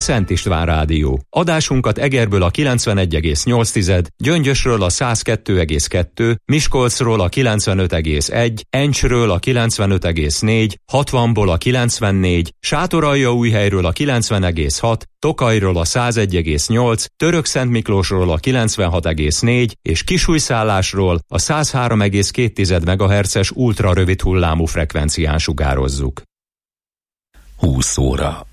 Szent István Rádió. Adásunkat Egerből a 91,8, Gyöngyösről a 102,2, Miskolcról a 95,1, Encsről a 95,4, 60-ból a 94, Sátoraljaújhelyről a 90,6, Tokajról a 101,8, Törökszentmiklósról a 96,4 és Kisújszállásról a 103,2 MHz-es ultrarövid hullámú frekvencián sugározzuk. 20 óra.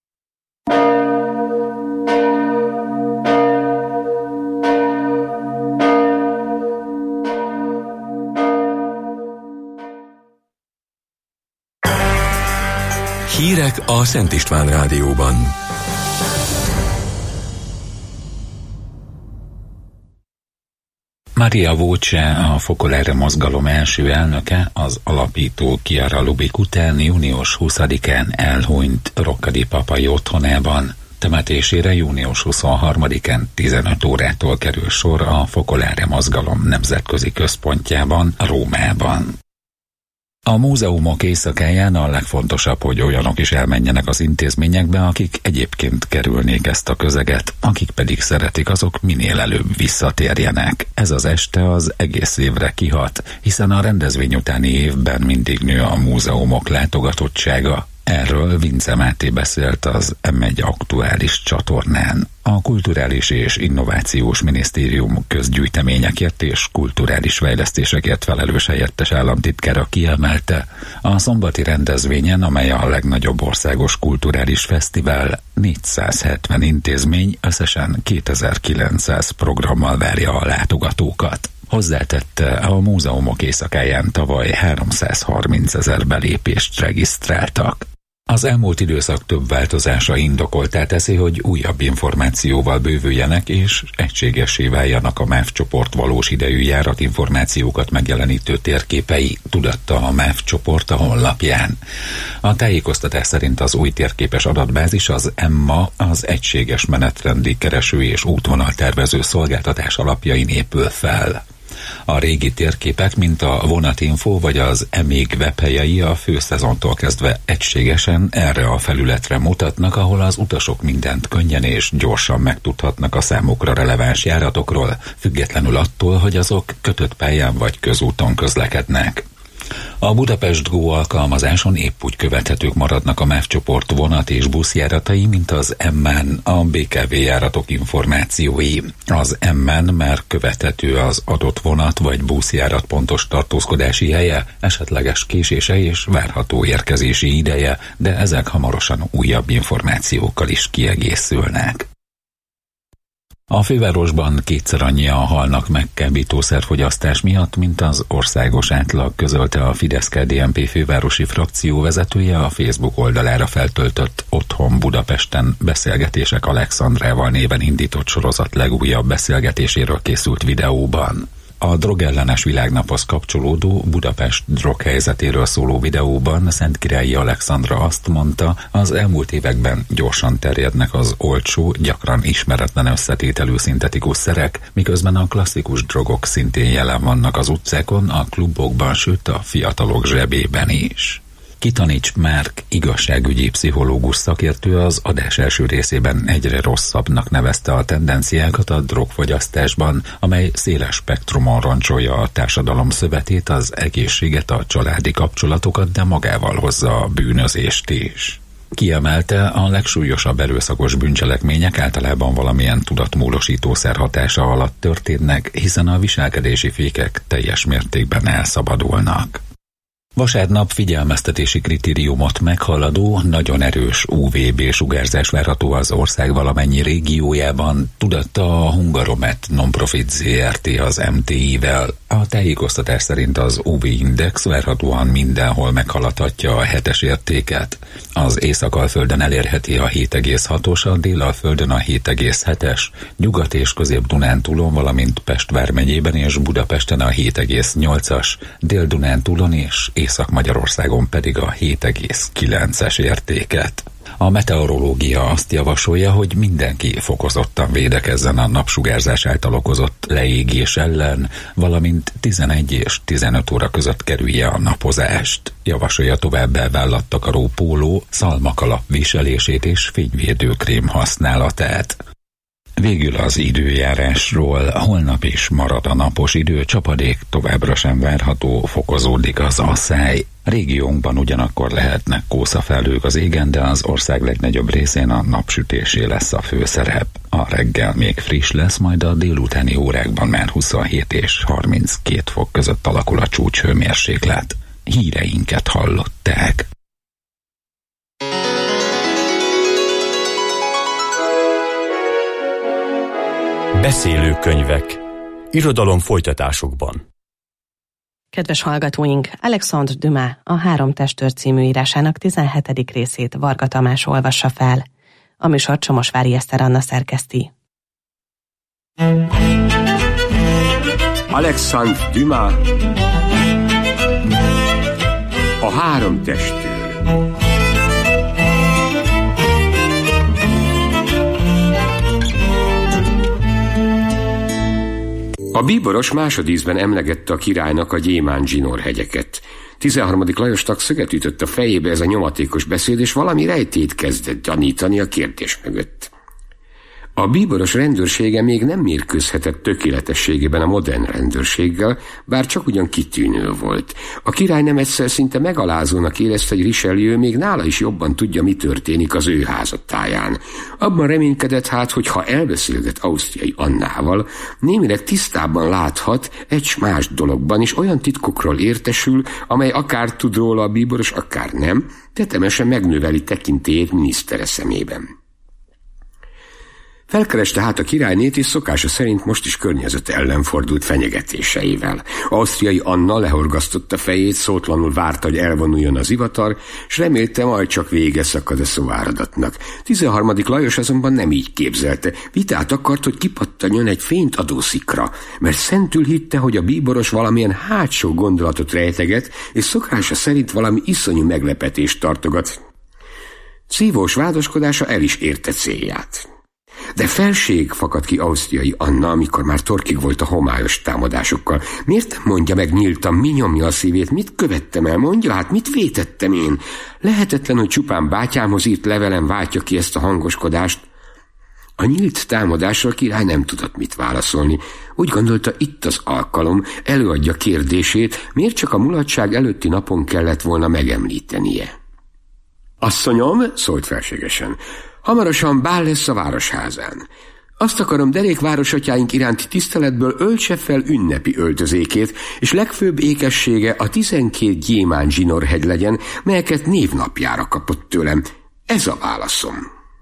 Hírek a Szent István Rádióban. Maria Voce, a Focolare mozgalom első elnöke, az alapító Chiara Lubich után június 20-án elhunyt Roccadi papai otthonában. Temetésére június 23-án 15 órától kerül sor a Focolare mozgalom nemzetközi központjában, Rómában. A múzeumok éjszakáján a legfontosabb, hogy olyanok is elmenjenek az intézményekbe, akik egyébként kerülnék ezt a közeget, akik pedig szeretik, azok minél előbb visszatérjenek. Ez az este az egész évre kihat, hiszen a rendezvény utáni évben mindig nő a múzeumok látogatottsága. Erről Vince Máté beszélt az M1 aktuális csatornán. A Kulturális és Innovációs Minisztérium közgyűjteményekért és kulturális fejlesztésekért felelős helyettes államtitkára kiemelte, a szombati rendezvényen, amely a legnagyobb országos kulturális fesztivál, 470 intézmény összesen 2900 programmal várja a látogatókat. Hozzátette, a múzeumok éjszakáján tavaly 330 000 belépést regisztráltak. Az elmúlt időszak több változása indokoltá teszi, hogy újabb információval bővüljenek és egységessé váljanak a MÁV csoport valós idejű járatinformációkat megjelenítő térképei, tudatta a MÁV csoport a honlapján. A tájékoztatás szerint az új térképes adatbázis az EMMA, az egységes menetrendi kereső és útvonaltervező szolgáltatás alapjain épül fel. A régi térképek, mint a Vonatinfo vagy az EMIG webhelyei a főszezontól kezdve egységesen erre a felületre mutatnak, ahol az utasok mindent könnyen és gyorsan megtudhatnak a számukra releváns járatokról, függetlenül attól, hogy azok kötött pályán vagy közúton közlekednek. A Budapest Go alkalmazáson épp úgy követhetők maradnak a MÁV csoport vonat és buszjáratai, mint az M-en a BKV járatok információi. Az M-en már követhető az adott vonat vagy buszjárat pontos tartózkodási helye, esetleges késése és várható érkezési ideje, de ezek hamarosan újabb információkkal is kiegészülnek. A fővárosban kétszer annyian halnak meg kábítószerfogyasztás miatt, mint az országos átlag, közölte a Fidesz-KDNP fővárosi frakció vezetője a Facebook oldalára feltöltött Otthon Budapesten beszélgetések Alexandrával néven indított sorozat legújabb beszélgetéséről készült videóban. A drogellenes világnaphoz kapcsolódó Budapest droghelyzetéről szóló videóban Szentkirályi Alexandra azt mondta, az elmúlt években gyorsan terjednek az olcsó, gyakran ismeretlen összetételű szintetikus szerek, miközben a klasszikus drogok szintén jelen vannak az utcákon, a klubokban, sőt a fiatalok zsebében is. Kitanics Márk igazságügyi pszichológus szakértő az adás első részében egyre rosszabbnak nevezte a tendenciákat a drogfogyasztásban, amely széles spektrumon roncsolja a társadalom szövetét, az egészséget, a családi kapcsolatokat, de magával hozza a bűnözést is. Kiemelte, a legsúlyosabb erőszakos bűncselekmények általában valamilyen tudatmódosítószer hatása alatt történnek, hiszen a viselkedési fékek teljes mértékben elszabadulnak. Vasárnap figyelmeztetési kritériumot meghaladó, nagyon erős UVB-sugárzás várható az ország valamennyi régiójában, tudatta a Hungaromet Nonprofit Zrt. Az MTI-vel. A tájékoztatás szerint az UV-index várhatóan mindenhol meghaladhatja a 7-es értéket. Az Észak-Alföldön elérheti a 7,6-os, a Dél-Alföldön a 7,7-es, Nyugat- és Közép-Dunántúlon, valamint Pest vármegyében és Budapesten a 7,8-as, Dél-Dunántúlon és Észak-Magyarországon pedig a 7,9-es értéket. A meteorológia azt javasolja, hogy mindenki fokozottan védekezzen a napsugárzás által okozott leégés ellen, valamint 11 és 15 óra között kerülje a napozást. Javasolja továbbá vállattakaró póló, szalmakalap viselését és fényvédőkrém használatát. Végül az időjárásról. Holnap is marad a napos idő, csapadék továbbra sem várható, fokozódik az asszály. Régiónkban ugyanakkor lehetnek kószafelhők az égen, de az ország legnagyobb részén a napsütésé lesz a főszerep. A reggel még friss lesz, majd a délutáni órákban már 27 és 32 fok között alakul a csúcshőmérséklet. Híreinket hallották. Beszélőkönyvek. Irodalom folytatásokban. Kedves hallgatóink, Alexandre Dumas a Három testőr című írásának 17. részét Varga Tamás olvassa fel. A műsor Csomosvári Eszter Anna szerkeszti. Alexandre Dumas a Három testőr. A bíboros másodízben emlegette a királynak a Gyémánt-zsinór hegyeket. 13. Lajosnak szöget ütött a fejébe ez a nyomatékos beszéd, és valami rejtét kezdett gyanítani a kérdés mögött. A bíboros rendőrsége még nem mérkőzhetett tökéletességében a modern rendőrséggel, bár csak ugyan kitűnő volt. A király nem egyszer szinte megalázónak érezte, hogy Richelieu még nála is jobban tudja, mi történik az ő házatáján. Abban reménykedett hát, hogy ha elbeszélget Ausztriai Annával, némileg tisztában láthat egy más dologban is, olyan titkokról értesül, amely akár tud róla a bíboros, akár nem, tetemesen megnöveli tekintélyét minisztere szemében. Felkereste hát a királynét, és szokása szerint most is környezete ellen fordult fenyegetéseivel. Ausztriai Anna lehorgasztotta fejét, szótlanul várta, hogy elvonuljon az ivatar, s remélte, majd csak vége szakad a szóáradatnak. 13. Lajos azonban nem így képzelte. Vitát akart, hogy kipattanjon egy fényt adó szikra, mert szentül hitte, hogy a bíboros valamilyen hátsó gondolatot rejteget, és szokása szerint valami iszonyú meglepetést tartogat. Szívós vádaskodása el is érte célját. De felség, fakadt ki Ausztriai Anna, amikor már torkig volt a homályos támadásokkal. Miért nem mondja meg nyíltan, mi nyomja a szívét, mit követtem el? Mondja, hát mit vétettem én? Lehetetlen, hogy csupán bátyámhoz írt levelem váltja ki ezt a hangoskodást. A nyílt támadásra a király nem tudott mit válaszolni. Úgy gondolta, itt az alkalom, előadja kérdését, miért csak a mulatság előtti napon kellett volna megemlítenie. Asszonyom, szólt felségesen, hamarosan bál lesz a városházán. Azt akarom, derék városatyáink iránti tiszteletből öltse fel ünnepi öltözékét, és legfőbb ékessége a 12 Gyémánt-zsinór hegy legyen, melyeket névnapjára kapott tőlem. Ez a válaszom.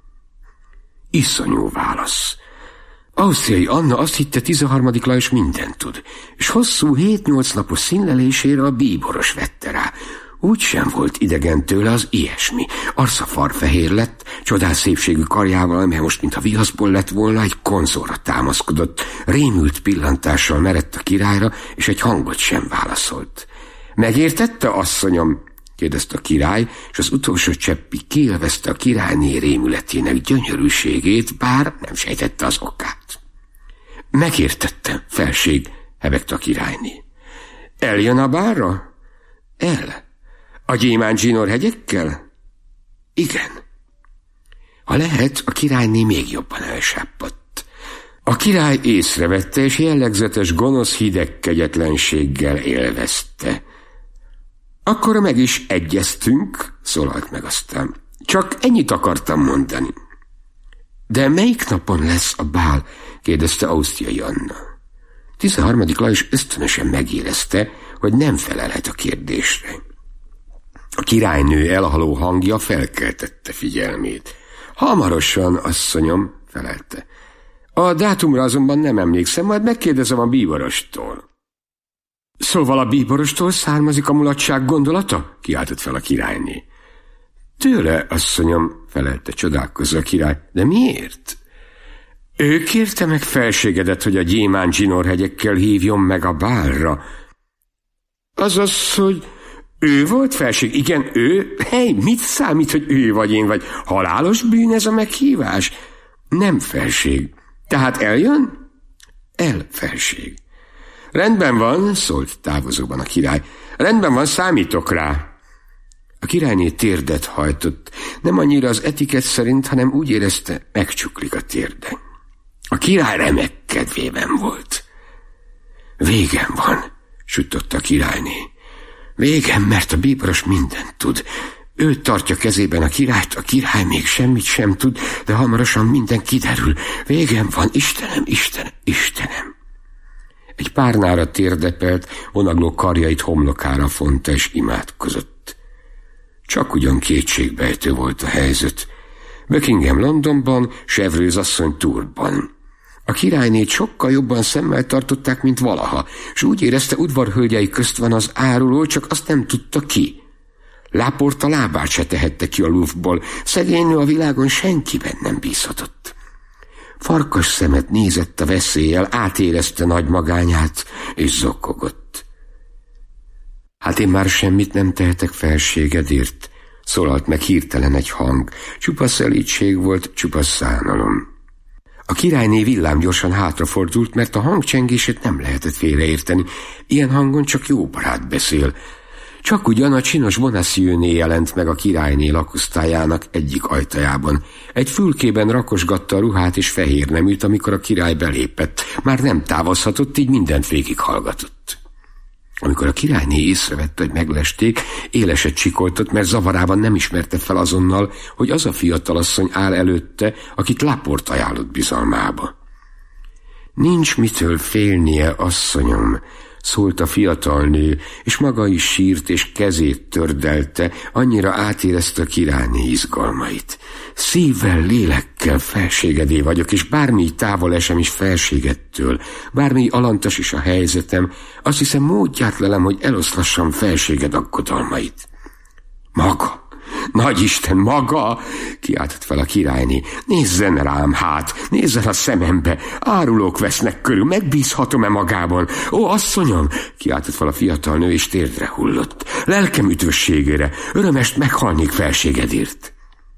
Iszonyú válasz. Ausztriai Anna azt hitte, 13. Lajos mindent tud, és hosszú 7-8 napos színlelésére a bíboros vette rá. Úgy sem volt idegen tőle az ilyesmi. Arca farfehér lett, csodás szépségű karjával, amely most mintha viaszból lett volna, egy konzolra támaszkodott, rémült pillantással merett a királyra, és egy hangot sem válaszolt. Megértette, asszonyom? kérdezte a király, és az utolsó cseppig kiélvezte a királyné rémületének gyönyörűségét, bár nem sejtette az okát. Megértette, felség, hebegte a királyné. Eljön a bálra? El. A Gyémánt-zsinór hegyekkel? Igen. Ha lehet, a királyné még jobban elsápadt. A király észrevette, és jellegzetes gonosz hideg kegyetlenséggel élvezte. Akkor meg is egyeztünk, szólalt meg aztán. Csak ennyit akartam mondani. De melyik napon lesz a bál? kérdezte Ausztriai Anna. 13. Lajos ösztönösen megérezte, hogy nem felelhet a kérdésre. A királynő elhaló hangja felkeltette figyelmét. Hamarosan, asszonyom, felelte. A dátumra azonban nem emlékszem, majd megkérdezem a bíborostól. Szóval a bíborostól származik a mulatság gondolata? Kiáltott fel a királyné. Tőle, asszonyom, felelte csodálkozva a király. De miért? Ő kérte meg felségedet, hogy a Gyémánt-zsinór hegyekkel hívjon meg a bálra. Azaz, hogy Ő volt, felség? Igen, ő? Hely, mit számít, hogy ő vagy én vagy? Halálos bűn ez a meghívás? Nem, felség. Tehát eljön? El, felség. Rendben van, szólt távozóban a király. Rendben van, számítok rá. A királyné térdet hajtott, nem annyira az etikett szerint, hanem úgy érezte, megcsuklik a térde. A király remek kedvében volt. Végem van, suttogta a királyné. Végem, mert a bíboros mindent tud. Ő tartja kezében a királyt, a király még semmit sem tud, de hamarosan minden kiderül. Végem van, Istenem, Istenem, Istenem. Egy párnára térdepelt, vonagló karjait homlokára fonta és imádkozott. Csak ugyan kétségbejtő volt a helyzet. Buckingham Londonban, Chevreuse asszony Tourban. A királynét sokkal jobban szemmel tartották, mint valaha, és úgy érezte, udvarhölgyei közt van az áruló, csak azt nem tudta ki. Laporte a lábát se tehette ki a Louvre-ból, szegény nő a világon senkiben nem bízhatott. Farkas szemet nézett a veszéllyel, átérezte nagy magányát, és zokogott. Hát én már semmit nem tehetek felségedért, szólalt meg hirtelen egy hang. Csupa szelídség volt, csupa szánalom. A királyné villámgyorsan hátrafordult, mert a hangcsengését nem lehetett félreérteni. Ilyen hangon csak jó barát beszél. Csak ugyan a csinos Bonacieux-né jelent meg a királyné lakosztályának egyik ajtajában. Egy fülkében rakosgatta a ruhát és fehér neműt, amikor a király belépett. Már nem távozhatott, így mindent végighallgatott. Amikor a királyné észrevette, hogy meglesték, éleset csikoltott, mert zavarában nem ismerte fel azonnal, hogy az a fiatalasszony áll előtte, akit Laporte ajánlott bizalmába. Nincs mitől félnie, asszonyom, szólt a fiatal nő, és maga is sírt és kezét tördelte, annyira átérezte a királyné izgalmait. Szívvel, lélekkel felségedé vagyok, és bármi távol esem is felségettől, bármi alantas is a helyzetem, azt hiszem módját lelem, hogy eloszlassam felséged aggodalmait. Maga! Nagyisten, maga! Kiáltott fel a királyné. Nézzen rám hát, nézzen a szemembe, árulók vesznek körül, megbízhatom-e magában? Ó, asszonyom! Kiáltott fel a fiatal nő, és térdre hullott. Lelkem üdvösségére, örömest meghalnék felségedért.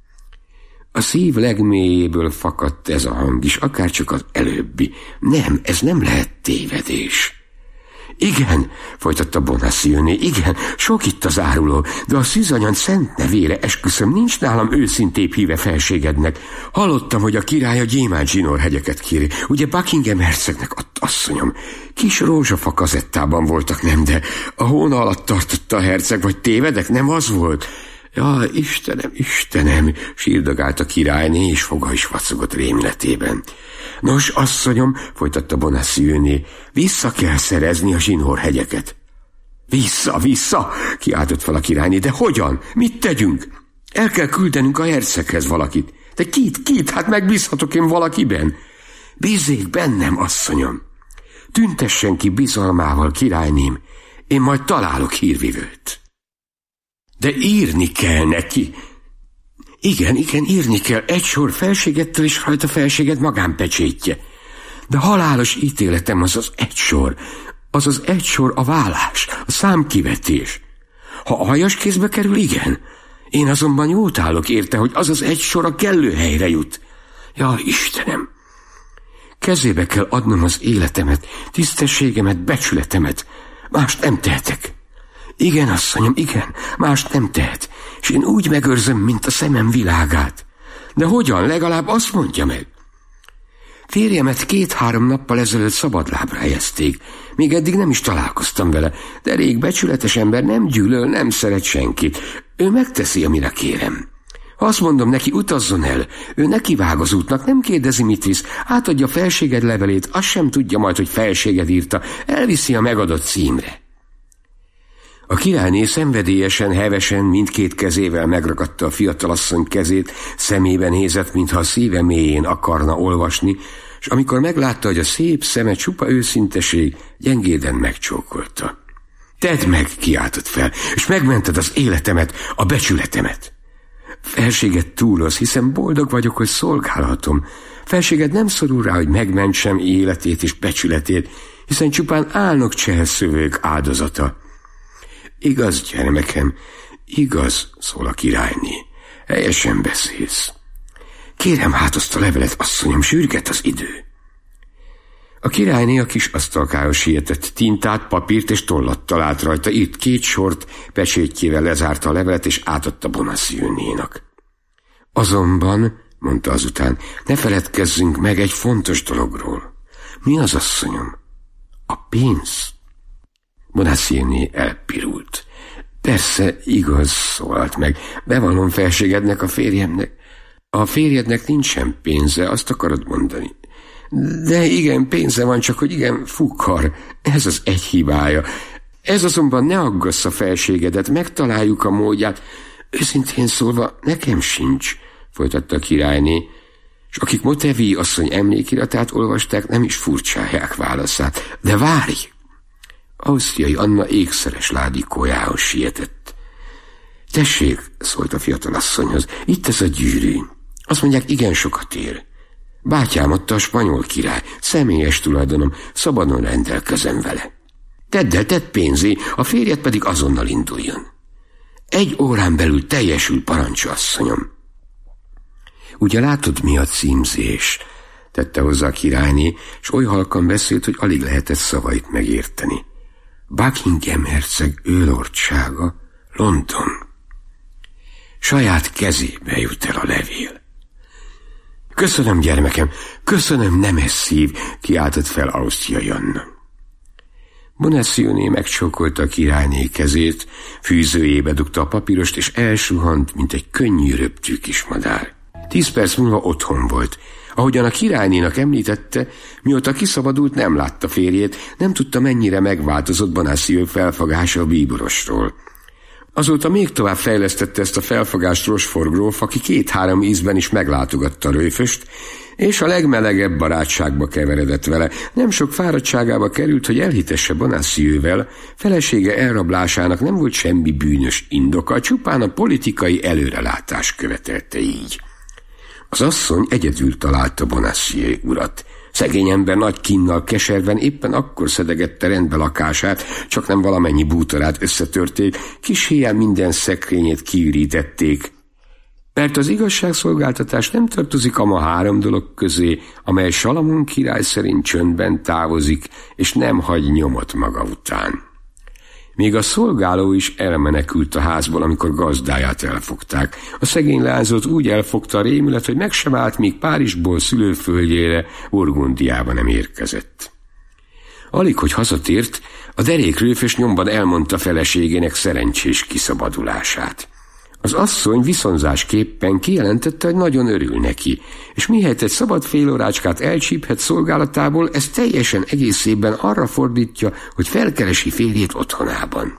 A szív legmélyéből fakadt ez a hang is, akárcsak az előbbi. Nem, ez nem lehet tévedés. Igen, folytatta Bonacieux-né, igen, sok itt az áruló, de a szűzanyag szent nevére esküszöm, nincs nálam őszintébb híve felségednek. Hallottam, hogy a király a gyémánt zsinórhegyeket kéri. Ugye Buckingham hercegnek adt, asszonyom. Kis rózsafa kazettában voltak, nem, de a hóna alatt tartotta a herceg, vagy tévedek, nem az volt? Ja, Istenem, Istenem, sírdogált a királyné, és foga is vacogott rémületében. Nos, asszonyom, folytatta Bonacieux-né, vissza kell szerezni a zsinórhegyeket. Vissza, vissza, kiáltott fel a királyné, de hogyan? Mit tegyünk? El kell küldenünk a herceghez valakit. De kit, hát megbízhatok én valakiben? Bízzék bennem, asszonyom. Tüntessen ki bizalmával, királyném, én majd találok hírvivőt. De írni kell neki. Igen, írni kell, egy sor felségettől és rajta felséged magánpecsétje. De halálos ítéletem az az egy sor a vállás, a számkivetés. Ha aljas kézbe kerül, igen. Én azonban jót állok érte, hogy az az egy sor a kellő helyre jut. Ja, Istenem! Kezébe kell adnom az életemet, tisztességemet, becsületemet. Mást nem tehetek. Igen, asszonyom, igen, mást nem tehet, és én úgy megőrzöm, mint a szemem világát. De hogyan? Legalább azt mondja meg. Férjemet 2-3 nappal ezelőtt szabadlábra helyezték. Még eddig nem is találkoztam vele, de rég becsületes ember, nem gyűlöl, nem szeret senkit. Ő megteszi, amire kérem. Ha azt mondom neki, utazzon el, ő nekivág az útnak, nem kérdezi, mit visz, átadja felséged levelét, azt sem tudja majd, hogy felséged írta, elviszi a megadott címre. A királyné szenvedélyesen, hevesen mindkét kezével megragadta a fiatalasszony kezét, szemébe nézett, mintha a szíve mélyén akarna olvasni, és amikor meglátta, hogy a szép szeme csupa őszinteség, gyengéden megcsókolta. Tedd meg, kiáltott fel, és megmented az életemet, a becsületemet. Felséged túloz, hiszen boldog vagyok, hogy szolgálhatom. Felséged nem szorul rá, hogy megmentsem életét és becsületét, hiszen csupán álnok cselszövők áldozata. Igaz, gyermekem, igaz, szól a királyné. Helyesen beszélsz. Kérem hát azt a levelet, asszonyom, sürget az idő. A királyné a kis asztalkára sietett, tintát, papírt és tollat talált rajta, írt 2 sort, pecsétjével lezárta a levelet és átadta Bonacieux-nénak. Azonban, mondta azután, ne feledkezzünk meg egy fontos dologról. Mi az, asszonyom? A pénz? Bonacieux-né elpirult. Persze, igaz, szólalt meg. Bevallom felségednek, a férjemnek. A férjednek nincsen pénze, azt akarod mondani. De igen, pénze van, csak hogy igen, fukar. Ez az egy hibája. Ez azonban ne aggassz a felségedet, megtaláljuk a módját. Őszintén szólva, nekem sincs, folytatta a királyné, és akik Motevi asszony emlékiratát olvasták, nem is furcsálják válaszát. De várj! Ausztriai Anna ékszeres ládikójához sietett. Tessék, szólt a fiatal asszonyhoz, itt ez a gyűrű. Azt mondják, igen sokat ér. Bátyám adta a spanyol király, személyes tulajdonom, szabadon rendelkezem vele. Tedd pénzé, a férjed pedig azonnal induljon. 1 órán belül teljesül, parancsa, asszonyom. Ugye látod, mi a címzés? Tette hozzá a királyné, és oly halkan beszélt, hogy alig lehetett szavait megérteni. Buckingham herceg őlordsága, London. Saját kezébe jut el a levél. Köszönöm, gyermekem, köszönöm, nemes szív, kiáltott fel Ausztriai Anna. Bonacieux-né megcsókolta a királyné kezét, fűzőjébe dugta a papírost, és elsuhant, mint egy könnyű röptű kismadár. 10 perc múlva otthon volt. Ahogyan a királynénak említette, mióta kiszabadult, nem látta férjét, nem tudta, mennyire megváltozott Bonacieux felfogása a bíborosról. Azóta még tovább fejlesztette ezt a felfogást Rochefort gróf, aki 2-3 ízben is meglátogatta a Rőföst, és a legmelegebb barátságba keveredett vele. Nem sok fáradtságába került, hogy elhitesse Bonacieux-vel, felesége elrablásának nem volt semmi bűnös indoka, csupán a politikai előrelátás követelte így. Az asszony egyedül találta Bonacieux urat. Szegény ember nagy kínnal keserven éppen akkor szedegette rendbe lakását, csak nem valamennyi bútorát összetörték, kis héján minden szekrényét kiürítették. Mert az igazságszolgáltatás nem tartozik ama 3 dolog közé, amely Salamon király szerint csöndben távozik, és nem hagy nyomot maga után. Még a szolgáló is elmenekült a házból, amikor gazdáját elfogták. A szegény lázot úgy elfogta a rémület, hogy meg sem állt, míg Párizsból szülőföldjére, Burgundiába nem érkezett. Alig, hogy hazatért, a derék Rőfös nyomban elmondta feleségének szerencsés kiszabadulását. Az asszony viszonzásképpen kijelentette, hogy nagyon örül neki, és mihelyt egy szabad félórácskát elcsíphet szolgálatából, ez teljesen egészében arra fordítja, hogy felkeresi férjét otthonában.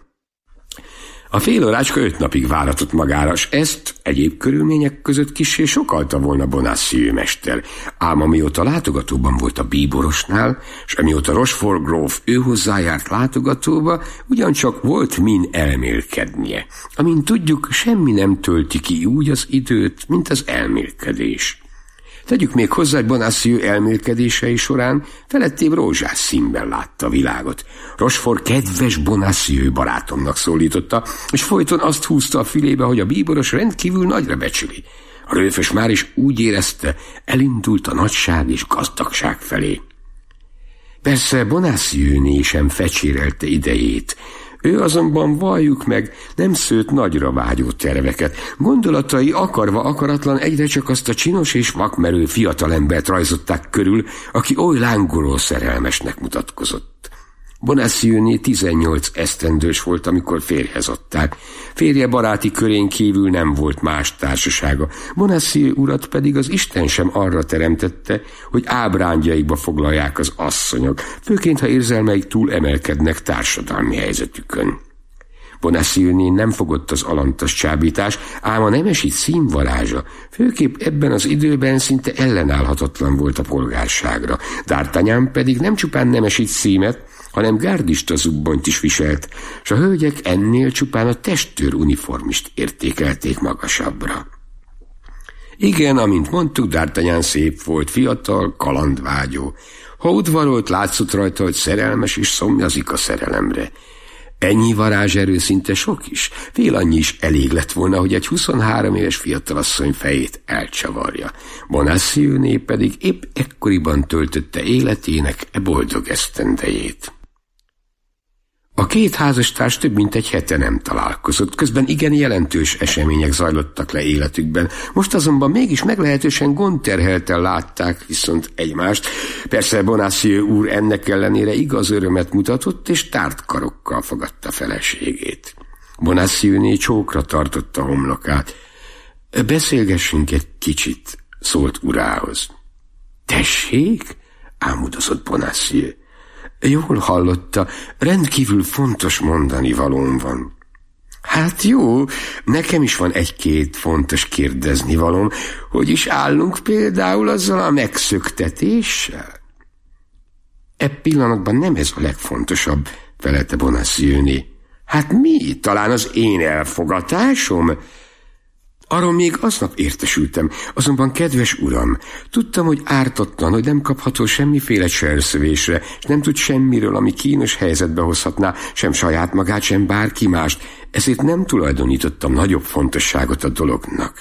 A félórácska 5 napig váratott magára, s ezt egyéb körülmények között kissé sokalta volna Bonacieux mester, ám amióta látogatóban volt a bíborosnál, s amióta Rochefort gróf ő hozzájárt látogatóba, ugyancsak volt min elmélkednie. Amint tudjuk, semmi nem tölti ki úgy az időt, mint az elmélkedés. Tegyük még hozzá, hogy Bonacieux elmélkedései során felettébb rózsás színben látta a világot. Rochefort kedves Bonacieux barátomnak szólította, és folyton azt húzta a fülébe, hogy a bíboros rendkívül nagyra becsüli. A Rőfös már is úgy érezte, elindult a nagyság és gazdagság felé. Persze Bonacieux-né sem fecsérelte idejét. Ő azonban, valljuk meg, nem szőtt nagyra vágyó terveket. Gondolatai akarva akaratlan egyre csak azt a csinos és vakmerő fiatalembert rajzották körül, aki oly lángoló szerelmesnek mutatkozott. Bonacieux-né 18 esztendős volt, amikor férjhez adták. Férje baráti körén kívül nem volt más társasága. Bonacieux urat pedig az Isten sem arra teremtette, hogy ábrándjaikba foglalják az asszonyok, főként ha érzelmeik túl emelkednek társadalmi helyzetükön. Bonacieux-né nem fogott az alantas csábítás, ám a nemesi színvarázsa, főképp ebben az időben szinte ellenállhatatlan volt a polgárságra. D'Artagnan pedig nem csupán nemesi címet, hanem gárdista zubbonyt is viselt, s a hölgyek ennél csupán a testőr uniformist értékelték magasabbra. Igen, amint mondtuk, D'Artagnan szép volt, fiatal, kalandvágyó. Ha udvarolt, látszott rajta, hogy szerelmes és szomjazik a szerelemre. Ennyi varázserő szinte sok is. Fél annyi is elég lett volna, hogy egy 23 éves fiatalasszony fejét elcsavarja. Bonacieux pedig épp ekkoriban töltötte életének boldog esztendejét. A két házastárs több mint egy hete nem találkozott, közben igen jelentős események zajlottak le életükben. Most azonban mégis meglehetősen gondterhelten látták viszont egymást. Persze Bonacieux úr ennek ellenére igaz örömet mutatott, és tárt karokkal fogadta feleségét. Bonacieux-né csókra tartotta homlokát. Beszélgessünk egy kicsit, szólt urához. Tessék? Ámudozott Bonacieux. Jól hallotta, rendkívül fontos mondani valóm van. Hát jó, nekem is van egy-két fontos kérdezni valóm. Hogy is állunk például azzal a megszöktetéssel? Pillanatban nem ez a legfontosabb, felelte Bonacieux-né. Hát mi? Talán az én elfogatásom? Arról még aznap értesültem, azonban kedves uram, tudtam, hogy ártatlan, hogy nem kapható semmiféle cselszövésre, és nem tud semmiről, ami kínos helyzetbe hozhatná sem saját magát, sem bárki mást, ezért nem tulajdonítottam nagyobb fontosságot a dolognak.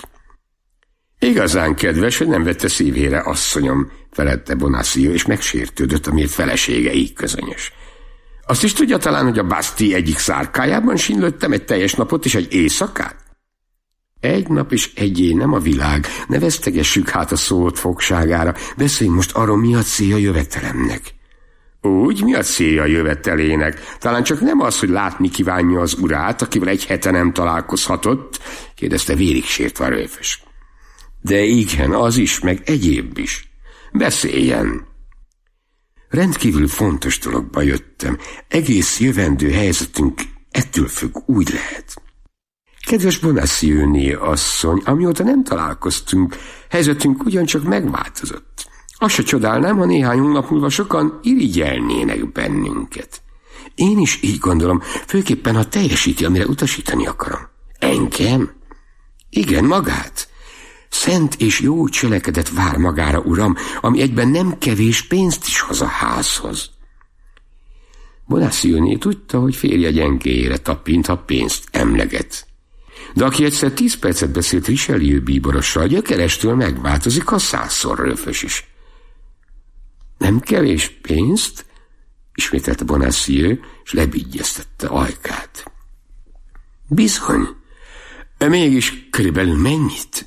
Igazán kedves, hogy nem vette szívére, asszonyom, felelte Bonacieux, és megsértődött, amiért felesége így közönyös. Azt is tudja talán, hogy a Bastille egyik szárkájában sínlődtem egy teljes napot és egy éjszakát? Egy nap és egy éj nem a világ, ne vesztegessük hát a szót fogságára, beszéljünk most arról, mi a célja jövetelemnek. Úgy, mi a célja jövetelének? Talán csak nem az, hogy látni kívánja az urát, akivel egy hete nem találkozhatott, kérdezte vérig sértve a rőfös. De igen, az is, meg egyéb is. Beszéljen! Rendkívül fontos dologba jöttem. Egész jövendő helyzetünk ettől függ, úgy lehet. Kedves Bonacieux-né asszony, amióta nem találkoztunk, helyzetünk ugyancsak megváltozott. Azt se csodálnám, ha néhány hónap múlva sokan irigyelnének bennünket. Én is így gondolom, főképpen ha teljesíti, amire utasítani akarom. Engem? Igen, magát. Szent és jó cselekedet vár magára, uram, ami egyben nem kevés pénzt is hoz a házhoz. Bonacieux-né tudta, hogy férje gyengéjére tapint, ha pénzt emleget. De aki egyszer 10 percet beszélt Richelieu bíborossal, gyökerestől megváltozik, ha 100-szor röfös is. Nem kevés pénzt? Ismételte Bonacieux, és lebigyeztette ajkát. Bizony. Mégis körülbelül mennyit?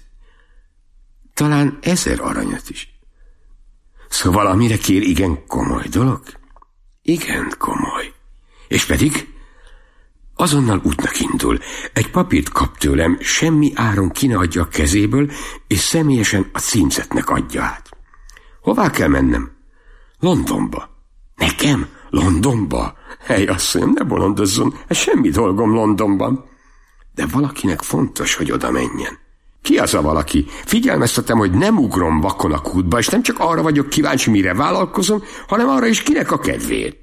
Talán 1000 aranyat is. Szóval amire kér, igen komoly dolog? Igen komoly. És pedig? Azonnal útnak indul. Egy papírt kap tőlem, semmi áron ki ne adja a kezéből, és személyesen a címzetnek adja át. Hová kell mennem? Londonba. Nekem? Londonba? Hely, asszonyom, ne bolondozzon, semmi dolgom Londonban. De valakinek fontos, hogy oda menjen. Ki az a valaki? Figyelmeztetem, hogy nem ugrom vakon a kútba, és nem csak arra vagyok kíváncsi, mire vállalkozom, hanem arra is, kinek a kedvéért.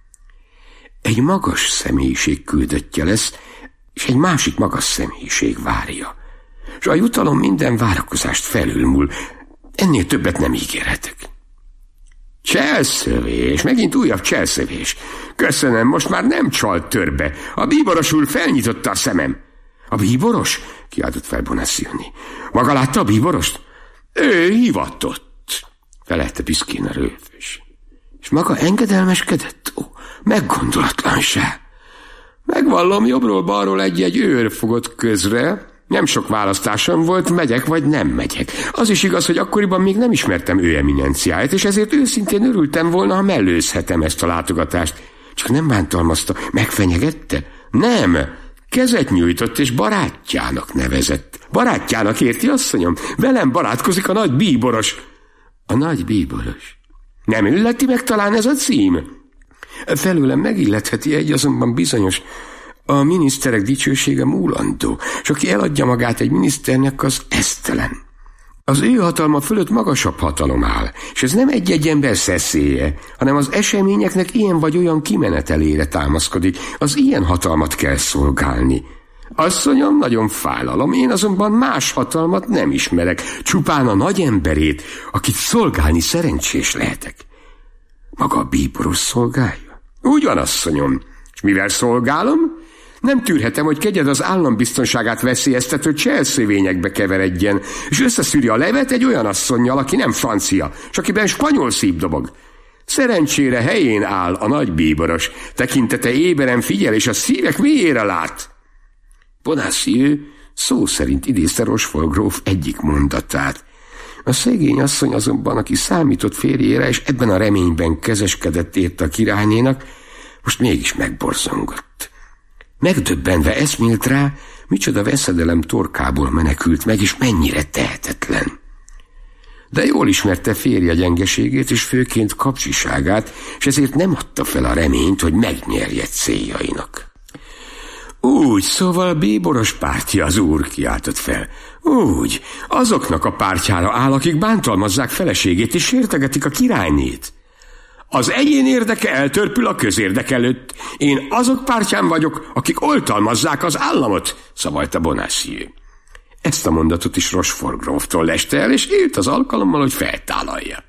Egy magas személyiség küldöttje lesz, és egy másik magas személyiség várja. És a jutalom minden várakozást felülmúl. Ennél többet nem ígérhetek. Cselszövés, megint újabb cselszövés. Köszönöm, most már nem csalt törbe. A bíboros úr felnyitotta a szemem. A bíboros? Kiáltott fel Bonacieux-né. Maga látta a bíborost? Ő hivatott, felelte büszkén a rőfös. És maga engedelmeskedett? Ó, meggondolatlanság. Megvallom, jobbról-balról egy-egy őr fogott közre. Nem sok választásom volt, megyek vagy nem megyek. Az is igaz, hogy akkoriban még nem ismertem ő eminenciáját, és ezért őszintén örültem volna, ha mellőzhetem ezt a látogatást. Csak nem bántalmazta, megfenyegette? Nem, kezet nyújtott, és barátjának nevezett. Barátjának, érti, asszonyom? Velem barátkozik a nagy bíboros. A nagy bíboros. Nem illeti meg talán ez a cím? Felőlem megilletheti egy, azonban bizonyos. A miniszterek dicsősége múlandó, és aki eladja magát egy miniszternek, az esztelen. Az ő hatalma fölött magasabb hatalom áll, és ez nem egy-egy ember szeszélye, hanem az eseményeknek ilyen vagy olyan kimenetelére támaszkodik, az ilyen hatalmat kell szolgálni. Asszonyom, nagyon fájlalom, én azonban más hatalmat nem ismerek, csupán a nagy emberét, akit szolgálni szerencsés lehetek. Maga a bíboros szolgálja? Úgy van, asszonyom. És mivel szolgálom? Nem tűrhetem, hogy kegyed az állambiztonságát veszélyeztető cselszövényekbe keveredjen, és összeszűri a levet egy olyan asszonnyal, aki nem francia, és akiben spanyol szív dobog. Szerencsére helyén áll a nagy bíboros, tekintete éberen figyel, és a szívek mélyére lát. Bonacieux szó szerint idézte Rochefort gróf egyik mondatát. A szegény asszony azonban, aki számított férjére, és ebben a reményben kezeskedett érte a királynénak, most mégis megborzongott. Megdöbbenve eszmélt rá, micsoda veszedelem torkából menekült meg, és mennyire tehetetlen. De jól ismerte férje gyengeségét, és főként kapcsiságát, és ezért nem adta fel a reményt, hogy megnyerje céljainak. Úgy, szóval bíboros pártja az úr, kiáltott fel. Úgy, azoknak a pártjára áll, akik bántalmazzák feleségét, és sértegetik a királynét. Az egyén érdeke eltörpül a közérdek előtt. Én azok pártján vagyok, akik oltalmazzák az államot, szavalta Bonacieux. Ezt a mondatot is Rochefort gróftól leste el, és élt az alkalommal, hogy feltálalja.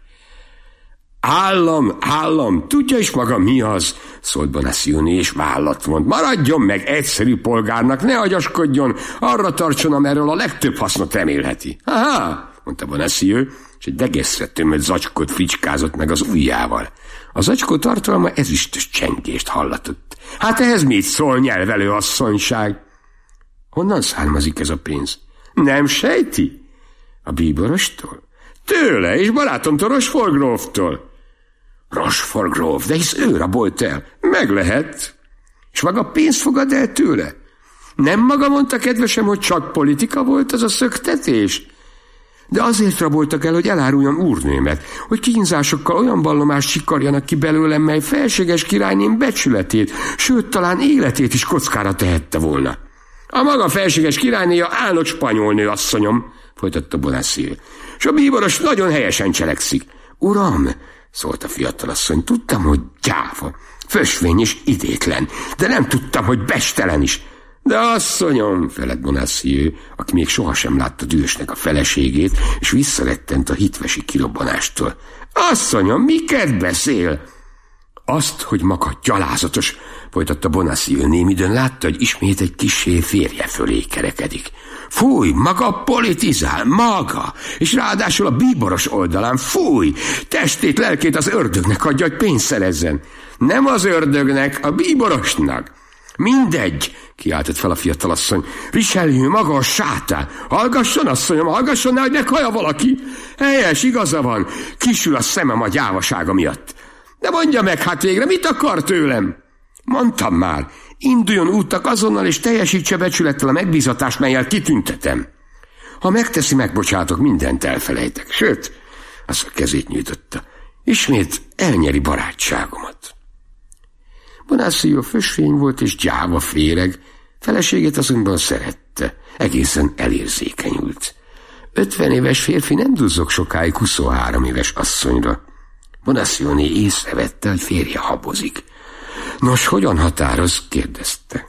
Állam, tudja is maga mi az, szólt Bonacieux, és vállat vont. Maradjon meg egyszerű polgárnak, ne agyaskodjon, arra tartson, amerről a legtöbb hasznot remélheti. Aha, mondta Bonacieux, és egy degeszre tömött zacskót fricskázott meg az ujjával. A zacskó tartalma ezüstös csengést hallatott. Hát ehhez mit szól, nyelvelő asszonyság? Honnan származik ez a pénz? Nem sejti? A bíborostól? Tőle, és barátomtól, Rochefort gróftól. Rochefort gróf, de hisz ő rabolt el. Meg lehet. És maga pénzt fogad el tőle? Nem maga mondta, kedvesem, hogy csak politika volt az a szöktetés? De azért raboltak el, hogy eláruljon úrnémet, hogy kínzásokkal olyan vallomást sikarjanak ki belőlem, mely felséges királyném becsületét, sőt, talán életét is kockára tehette volna. A maga felséges királynéja állott spanyolnő, asszonyom, folytatta Bonacieux, és a bíboros nagyon helyesen cselekszik. Uram, szólt a fiatalasszony, tudtam, hogy gyáva, fösvény és idétlen, de nem tudtam, hogy bestelen is. De asszonyom, felett Bonacieux, aki még sohasem látta dühösnek a feleségét, és visszarettent a hitvesi kirobbanástól. Asszonyom, miket beszél? Azt, hogy maga gyalázatos, folytatta Bonacieux, némidőn látta, hogy ismét egy kissé férje fölé kerekedik. Fúj, maga politizál, maga, és ráadásul a bíboros oldalán, fúj, testét, lelkét az ördögnek adja, hogy pénzt szerezzen. Nem az ördögnek, a bíborosnak. Mindegy, kiáltott fel a fiatalasszony. Richelieu, maga a sátán. Hallgasson, asszonyom, hallgasson, nehogy meghallja valaki. Helyes, igaza van, kisül a szemem a gyávasága miatt. De mondja meg hát végre, mit akar tőlem? Mondtam már, induljon úttak azonnal, és teljesítse becsülettel a megbízatást, mellyel kitüntetem. Ha megteszi, megbocsátok, mindent elfelejtek. Sőt, azt a kezét nyújtotta. Ismét elnyeri barátságomat. Bonacieux fösvény volt és gyáva féreg, feleségét azonban szerette, egészen elérzékenyült. 50 éves férfi nem duzzog sokáig 23 éves asszonyra. Bonacieux észrevette, hogy férje habozik. Nos, hogyan határoz? Kérdezte.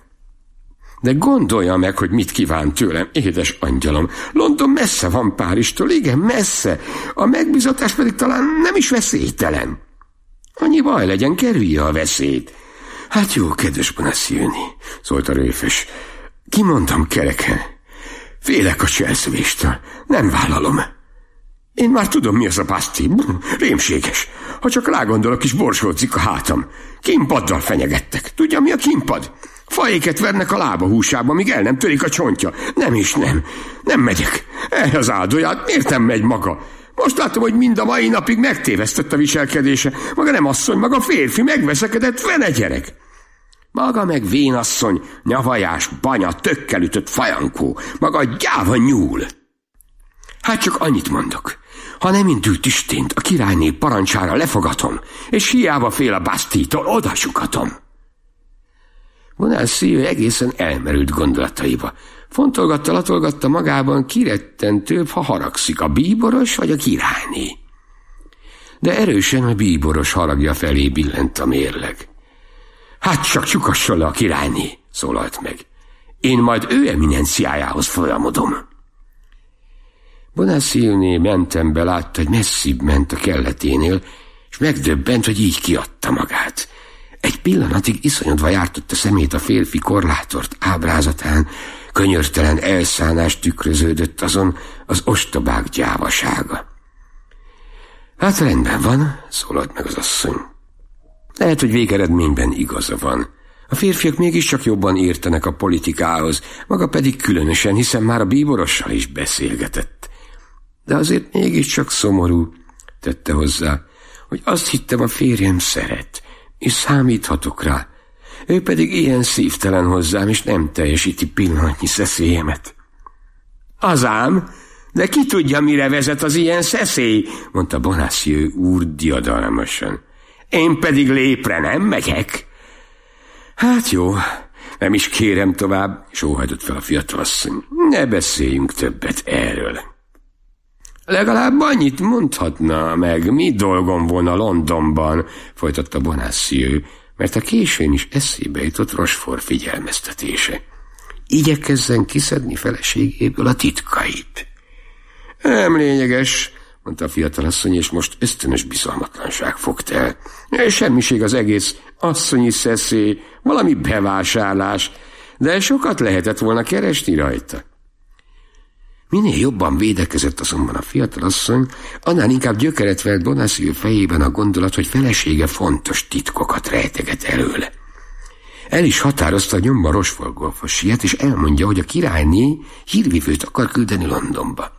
De gondolja meg, hogy mit kíván tőlem, édes angyalom. London messze van Párizstól, igen, messze. A megbízatás pedig talán nem is veszélytelen. Annyi baj legyen, kerülje a veszélyt. Hát jó, kedves Bonacieux, szólt a rőfös. Kimondom kereken. Félek a cselszövéstől. Nem vállalom. Én már tudom, mi az a paszti. Rémséges. Ha csak rágondolok, is borsódzik a hátam. Kínpaddal fenyegettek. Tudja, mi a kínpad? Fajéket vernek a lába húsába, míg el nem törik a csontja. Nem is nem. Nem megyek. Erre az áldóját miért nem megy maga? Most látom, hogy mind a mai napig megtévesztett a viselkedése. Maga nem asszony, maga férfi, megveszekedett, fene gyerek. Maga meg vénasszony, nyavajás, banya, tökkel ütött fajankó. Maga gyáva nyúl. Hát csak annyit mondok. Ha nem indult istént, a királyné parancsára lefogatom, és hiába fél a Bastille-tól, odasukatom. Bonacieux egészen elmerült gondolataiba. Fontolgatta, magában, kirettentőbb, ha haragszik, a bíboros vagy a királyné. De erősen a bíboros haragja felé billent a mérleg. Hát csak csukasson le a királyné, szólalt meg. Én majd ő eminenciájához folyamodom. Bonacieux mentembe látta, hogy messzibb ment a kelleténél, és megdöbbent, hogy így kiadta magát. Egy pillanatig iszonyodva jártott a szemét a férfi korlátort ábrázatán, könyörtelen elszánás tükröződött azon az ostobák gyávasága. Hát rendben van, szólalt meg az asszony. Lehet, hogy végeredményben igaza van. A férfiak mégiscsak jobban értenek a politikához, maga pedig különösen, hiszen már a bíborossal is beszélgetett. De azért mégiscsak szomorú, tette hozzá, hogy azt hittem, a férjem szeret, és számíthatok rá. Ő pedig ilyen szívtelen hozzám, és nem teljesíti pillanatnyi szeszélyemet. Az ám, de ki tudja, mire vezet az ilyen szeszély, mondta Bonacieux úr diadalmasan. Én pedig lépre nem megyek. Hát jó, nem is kérem tovább, sóhajtott fel a fiatalasszony. Ne beszéljünk többet erről. Legalább annyit mondhatna meg, mi dolgom volna Londonban, folytatta Bonacieux, mert a későn is eszébe jutott Rochefort figyelmeztetése. Igyekezzen kiszedni feleségéből a titkait. Nem lényeges, mondta a fiatalasszony, és most ösztönös bizalmatlanság fogta el. Semmiség az egész asszonyi szeszély, valami bevásárlás, de sokat lehetett volna keresni rajta. Minél jobban védekezett azonban a fiatalasszony, annál inkább gyökeret vert Bonacieux fejében a gondolat, hogy felesége fontos titkokat rejteget előle. El is határozta, hogy nyomba Rochefort golfos siet, és elmondja, hogy a királyné hírvivőt akar küldeni Londonba.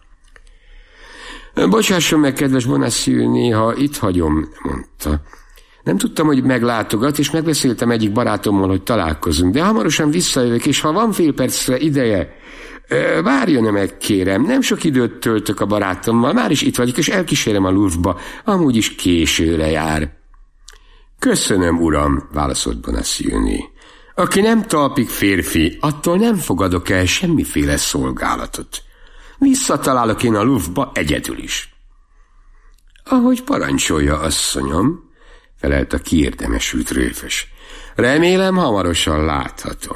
Bocsásson meg, kedves Bonacieux, néha itt hagyom, mondta. Nem tudtam, hogy meglátogat, és megbeszéltem egyik barátommal, hogy találkozunk, de hamarosan visszajövök, és ha van fél percre ideje, várjon meg, kérem, nem sok időt töltök a barátommal, már is itt vagyok, és elkísérem a Louvre-ba, amúgy is későre jár. Köszönöm, uram, válaszolt Bonacieux-né. Aki nem talpik férfi, attól nem fogadok el semmiféle szolgálatot. Visszatalálok én a Louvre-ba egyedül is. Ahogy parancsolja, asszonyom, felelt a kiérdemesült rőfös. Remélem, hamarosan láthatom.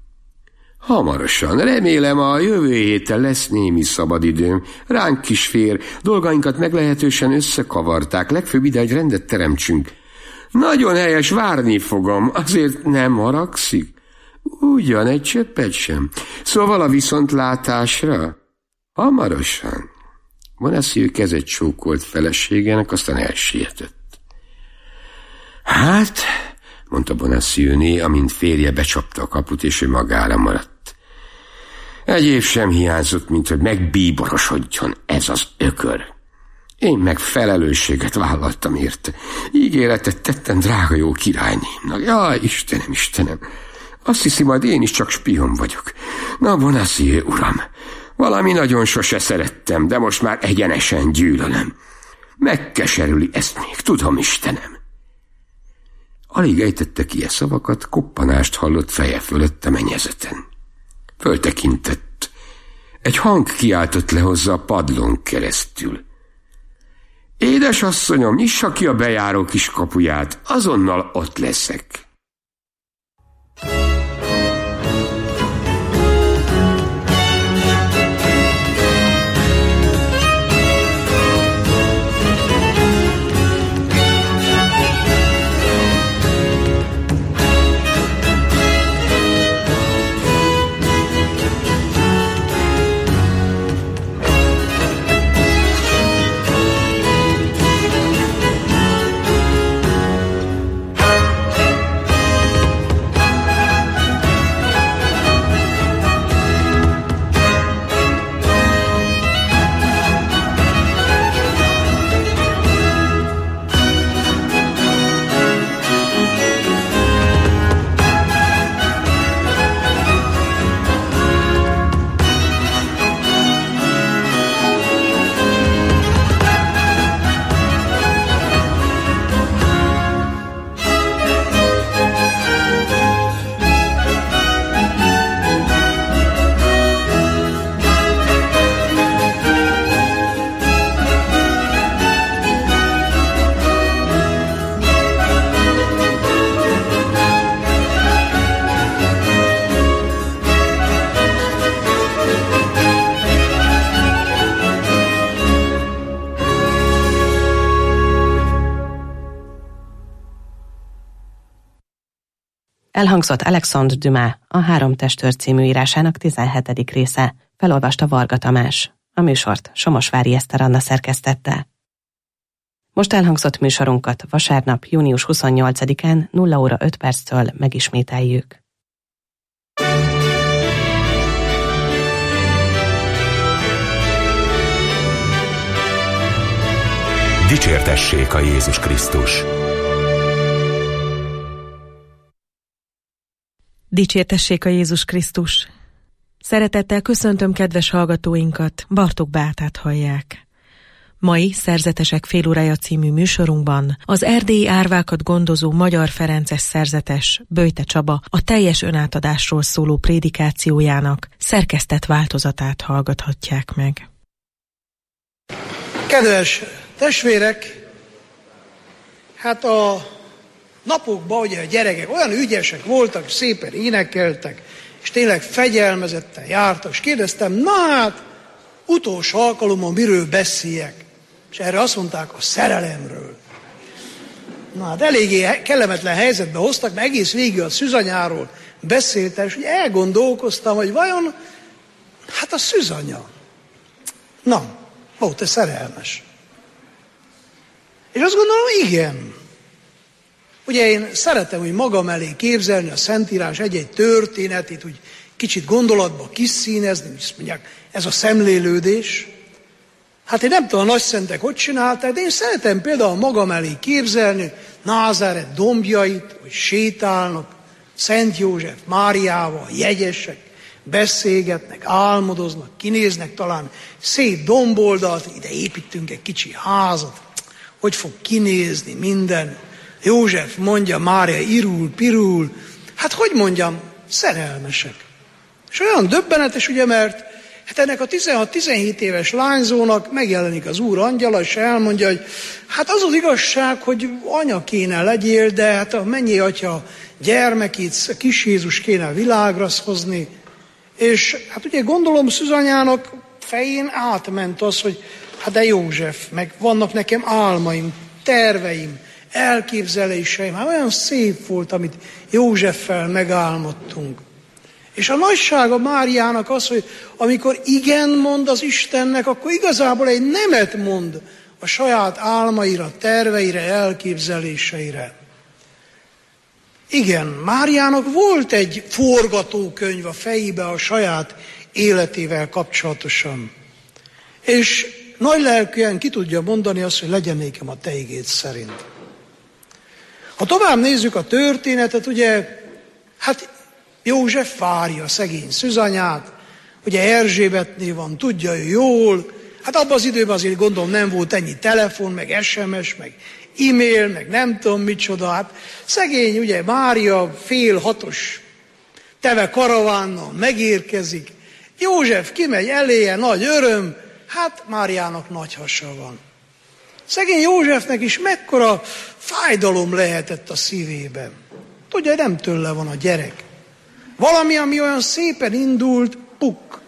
Hamarosan, remélem, a jövő héten lesz némi szabadidőm. Ránk is fér, dolgainkat meglehetősen összekavarták, legfőbb ide, hogy rendet teremtsünk. Nagyon helyes, várni fogom, azért nem haragszik. Ugyan egy csöppet sem. Szóval a viszontlátásra? Hamarosan. Bonacieux kezet csókolt feleségének, aztán elsietett. Hát, mondta Bonacieux-né, amint férje becsapta a kaput, és ő magára maradt. Egy év sem hiányzott, mint hogy megbíborosodjon ez az ökör. Én meg felelősséget vállaltam érte. Ígéretet tettem drága jó királynémnak. Jaj, Istenem, Istenem! Azt hiszi, majd én is csak spion vagyok. Na, Bonacieux uram, valami nagyon sose szerettem, de most már egyenesen gyűlölöm. Megkeserüli ezt még, tudom, Istenem. Alig ejtette ki e szavakat, koppanást hallott feje fölött a mennyezeten. Föltekintett. Egy hang kiáltott le hozzá a padlón keresztül. Édesasszonyom, nyissa ki a bejáró kis kapuját, azonnal ott leszek. Elhangzott Alexandre Dumas, a Három testőr című írásának 17. része. Felolvasta Varga Tamás. A műsort Somosvári Eszter Anna szerkesztette. Most elhangzott műsorunkat vasárnap, június 28-án 0 óra 5 perctől megismételjük. Dicsértessék a Jézus Krisztus! Dicsértessék a Jézus Krisztus! Szeretettel köszöntöm kedves hallgatóinkat, Bartók Beátát hallják. Mai Szerzetesek félórája című műsorunkban az erdélyi árvákat gondozó Magyar Ferences szerzetes Böjte Csaba a teljes önátadásról szóló prédikációjának szerkesztett változatát hallgathatják meg. Kedves testvérek, hát a napokban ugye a gyerekek olyan ügyesek voltak, szépen énekeltek, és tényleg fegyelmezetten jártak, és kérdeztem, na hát, utolsó alkalommal miről beszéljek? És erre azt mondták, a szerelemről. Na hát eléggé kellemetlen helyzetbe hoztak, mert egész végig a szűzanyáról beszéltem, és ugye elgondolkoztam, hogy vajon, hát a szűzanya. Na, volt-e szerelmes? És azt gondolom, igen. Ugye én szeretem úgy magam elé képzelni a Szentírás egy-egy történetét, úgy kicsit gondolatba kiszínezni, azt mondják, ez a szemlélődés. Hát én nem tudom, a nagyszentek hogy csinálták, de én szeretem például magam elé képzelni Názáret dombjait, hogy sétálnak, Szent József Máriával, jegyesek, beszélgetnek, álmodoznak, kinéznek talán szép domboldalt, ide építünk egy kicsi házat, hogy fog kinézni minden. József mondja, Mária irul, pirul, hát hogy mondjam, szerelmesek. És olyan döbbenetes, ugye, mert hát ennek a 16-17 éves lányzónak megjelenik az Úr angyala, és elmondja, hogy hát az az igazság, hogy anya kéne legyél, de hát a mennyei atya gyermekét, a kis Jézus kéne világra hozni. És hát ugye gondolom szűzanyának fején átment az, hogy hát de József, meg vannak nekem álmaim, terveim, elképzeléseim, hát olyan szép volt, amit Józseffel megálmodtunk. És a nagysága Máriának az, hogy amikor igen mond az Istennek, akkor igazából egy nemet mond a saját álmaira, terveire, elképzeléseire. Igen, Máriának volt egy forgatókönyv a fejébe a saját életével kapcsolatosan. És nagy lelkűen ki tudja mondani azt, hogy legyen nékem a te igéd szerint. Ha tovább nézzük a történetet, ugye, hát József várja a szegény szűzanyát, ugye Erzsébetnél van, tudja ő jól, hát abban az időben azért gondolom nem volt ennyi telefon, meg SMS, meg e-mail, meg nem tudom micsoda, hát szegény, ugye Mária 5:30 teve karavánnal megérkezik, József kimegy eléje, nagy öröm, hát Máriának nagy hasa van. Szegény Józsefnek is mekkora fájdalom lehetett a szívében. Tudja, nem tőle van a gyerek. Valami, ami olyan szépen indult, puk.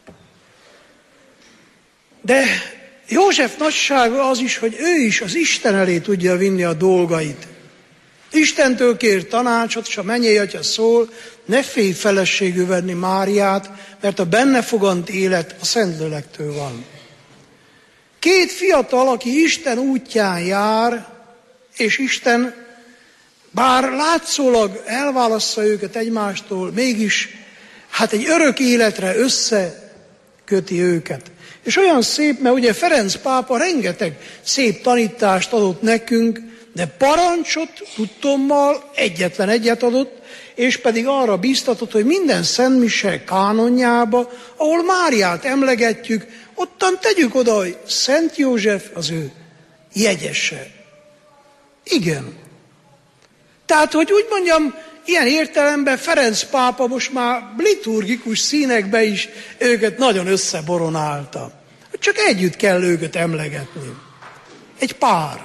De József nagysága az is, hogy ő is az Isten elé tudja vinni a dolgait. Istentől kér tanácsot, és a mennyei atya szól, ne félj feleségül venni Máriát, mert a benne fogant élet a Szentlélekktől van. Két fiatal, aki Isten útján jár, és Isten bár látszólag elválassza őket egymástól, mégis hát egy örök életre összeköti őket. És olyan szép, mert ugye Ferenc pápa rengeteg szép tanítást adott nekünk, de parancsot tudtommal egyetlen egyet adott, és pedig arra bíztatott, hogy minden szentmise kánonjába, ahol Máriát emlegetjük, ottan tegyük oda, hogy Szent József az ő jegyese. Igen. Tehát, hogy úgy mondjam, ilyen értelemben Ferenc pápa most már liturgikus színekbe is őket nagyon összeboronálta. Csak együtt kell őket emlegetni. Egy pár.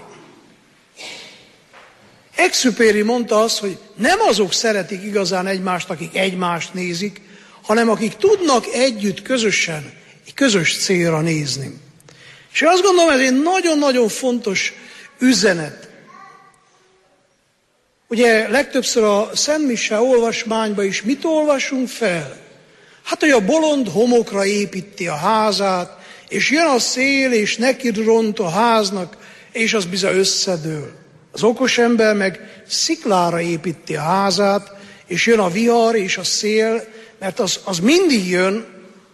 Exupéry mondta azt, hogy nem azok szeretik igazán egymást, akik egymást nézik, hanem akik tudnak együtt közösen, egy közös célra nézni. És én azt gondolom, ez egy nagyon-nagyon fontos üzenet. Ugye legtöbbször a Szent Mise olvasmányban is mit olvasunk fel? Hát, hogy a bolond homokra építi a házát, és jön a szél, és neki ront a háznak, és az bizony összedől. Az okos ember meg sziklára építi a házát, és jön a vihar és a szél, mert az mindig jön.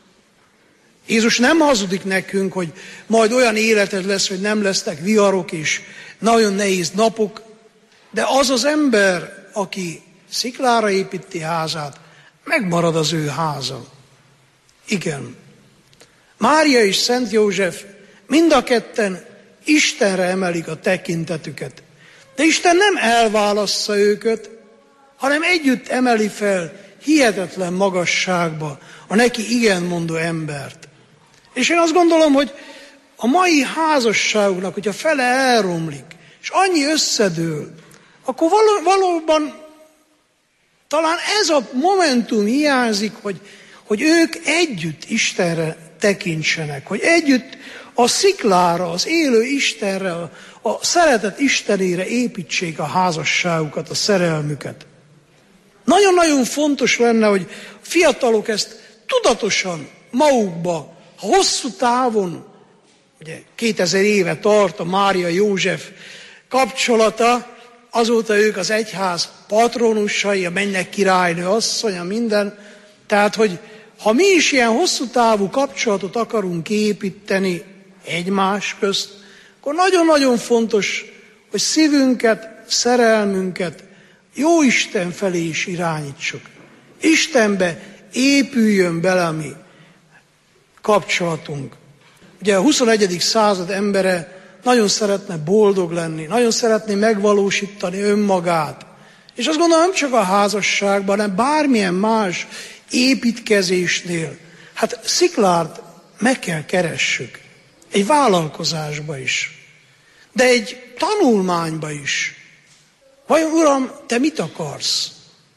Jézus nem hazudik nekünk, hogy majd olyan életed lesz, hogy nem lesznek viharok és nagyon nehéz napok, de az az ember, aki sziklára építi házát, megmarad az ő háza. Igen. Mária és Szent József mind a ketten Istenre emelik a tekintetüket. De Isten nem elválassza őket, hanem együtt emeli fel hihetetlen magasságba a neki igen mondó embert. És én azt gondolom, hogy a mai házasságuknak, hogyha fele elromlik, és annyi összedől, akkor valóban talán ez a momentum hiányzik, hogy ők együtt Istenre tekintsenek, hogy együtt a sziklára, az élő Istenre, a szeretet Istenére építsék a házasságukat, a szerelmüket. Nagyon-nagyon fontos lenne, hogy a fiatalok ezt tudatosan magukba, hosszú távon, ugye 2000 éve tart a Mária-József kapcsolata, azóta ők az egyház patronusai, a mennyek királynő asszonya, minden. Tehát, hogy ha mi is ilyen hosszú távú kapcsolatot akarunk építeni egymás közt, akkor nagyon-nagyon fontos, hogy szívünket, szerelmünket jó Isten felé is irányítsuk. Istenbe épüljön bele a mi kapcsolatunk. Ugye a 21. század embere nagyon szeretne boldog lenni, nagyon szeretné megvalósítani önmagát. És azt gondolom, nem csak a házasságban, hanem bármilyen más építkezésnél. Hát sziklárt meg kell keressük. Egy vállalkozásba is. De egy tanulmányba is. Vajon, Uram, te mit akarsz?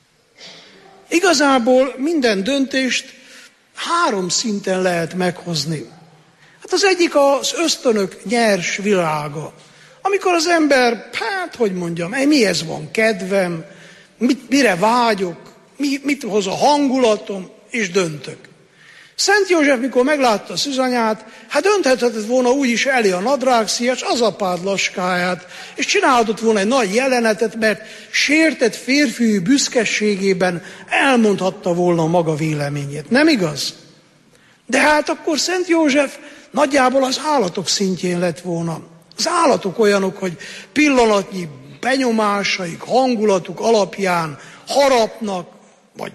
Igazából minden döntést 3 szinten lehet meghozni. Hát az egyik az ösztönök nyers világa. Amikor az ember, mihez van kedvem, mire vágyok, mit hoz a hangulatom, és döntök. Szent József, mikor meglátta Szűzanyát, dönthetett volna úgyis elé a nadrágszíjas, az apád laskáját, és csinálhatott volna egy nagy jelenetet, mert sértett férfiú büszkeségében elmondhatta volna a maga véleményét. Nem igaz? De akkor Szent József nagyjából az állatok szintjén lett volna. Az állatok olyanok, hogy pillanatnyi benyomásaik, hangulatuk alapján harapnak, vagy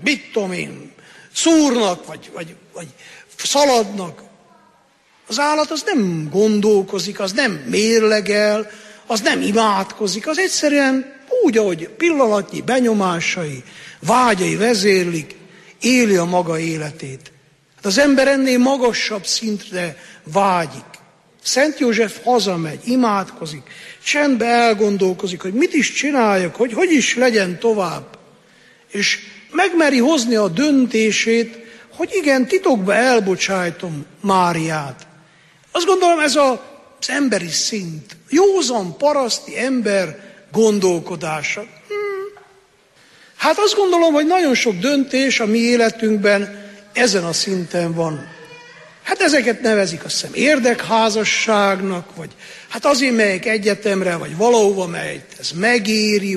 szúrnak, vagy szaladnak. Az állat az nem gondolkozik, az nem mérlegel, az nem imádkozik, az egyszerűen úgy, ahogy pillanatnyi benyomásai, vágyai vezérlik, éli a maga életét. Az ember ennél magasabb szintre vágyik. Szent József hazamegy, imádkozik, csendbe elgondolkozik, hogy mit is csináljak, hogy is legyen tovább. És megmeri hozni a döntését, hogy igen, titokba elbocsájtom Máriát. Azt gondolom, ez az emberi szint, józan paraszti ember gondolkodása. Azt gondolom, hogy nagyon sok döntés a mi életünkben ezen a szinten van. Ezeket nevezik, azt hiszem, érdekházasságnak, vagy azért megyek egyetemre, vagy valahova megy, ez megéri,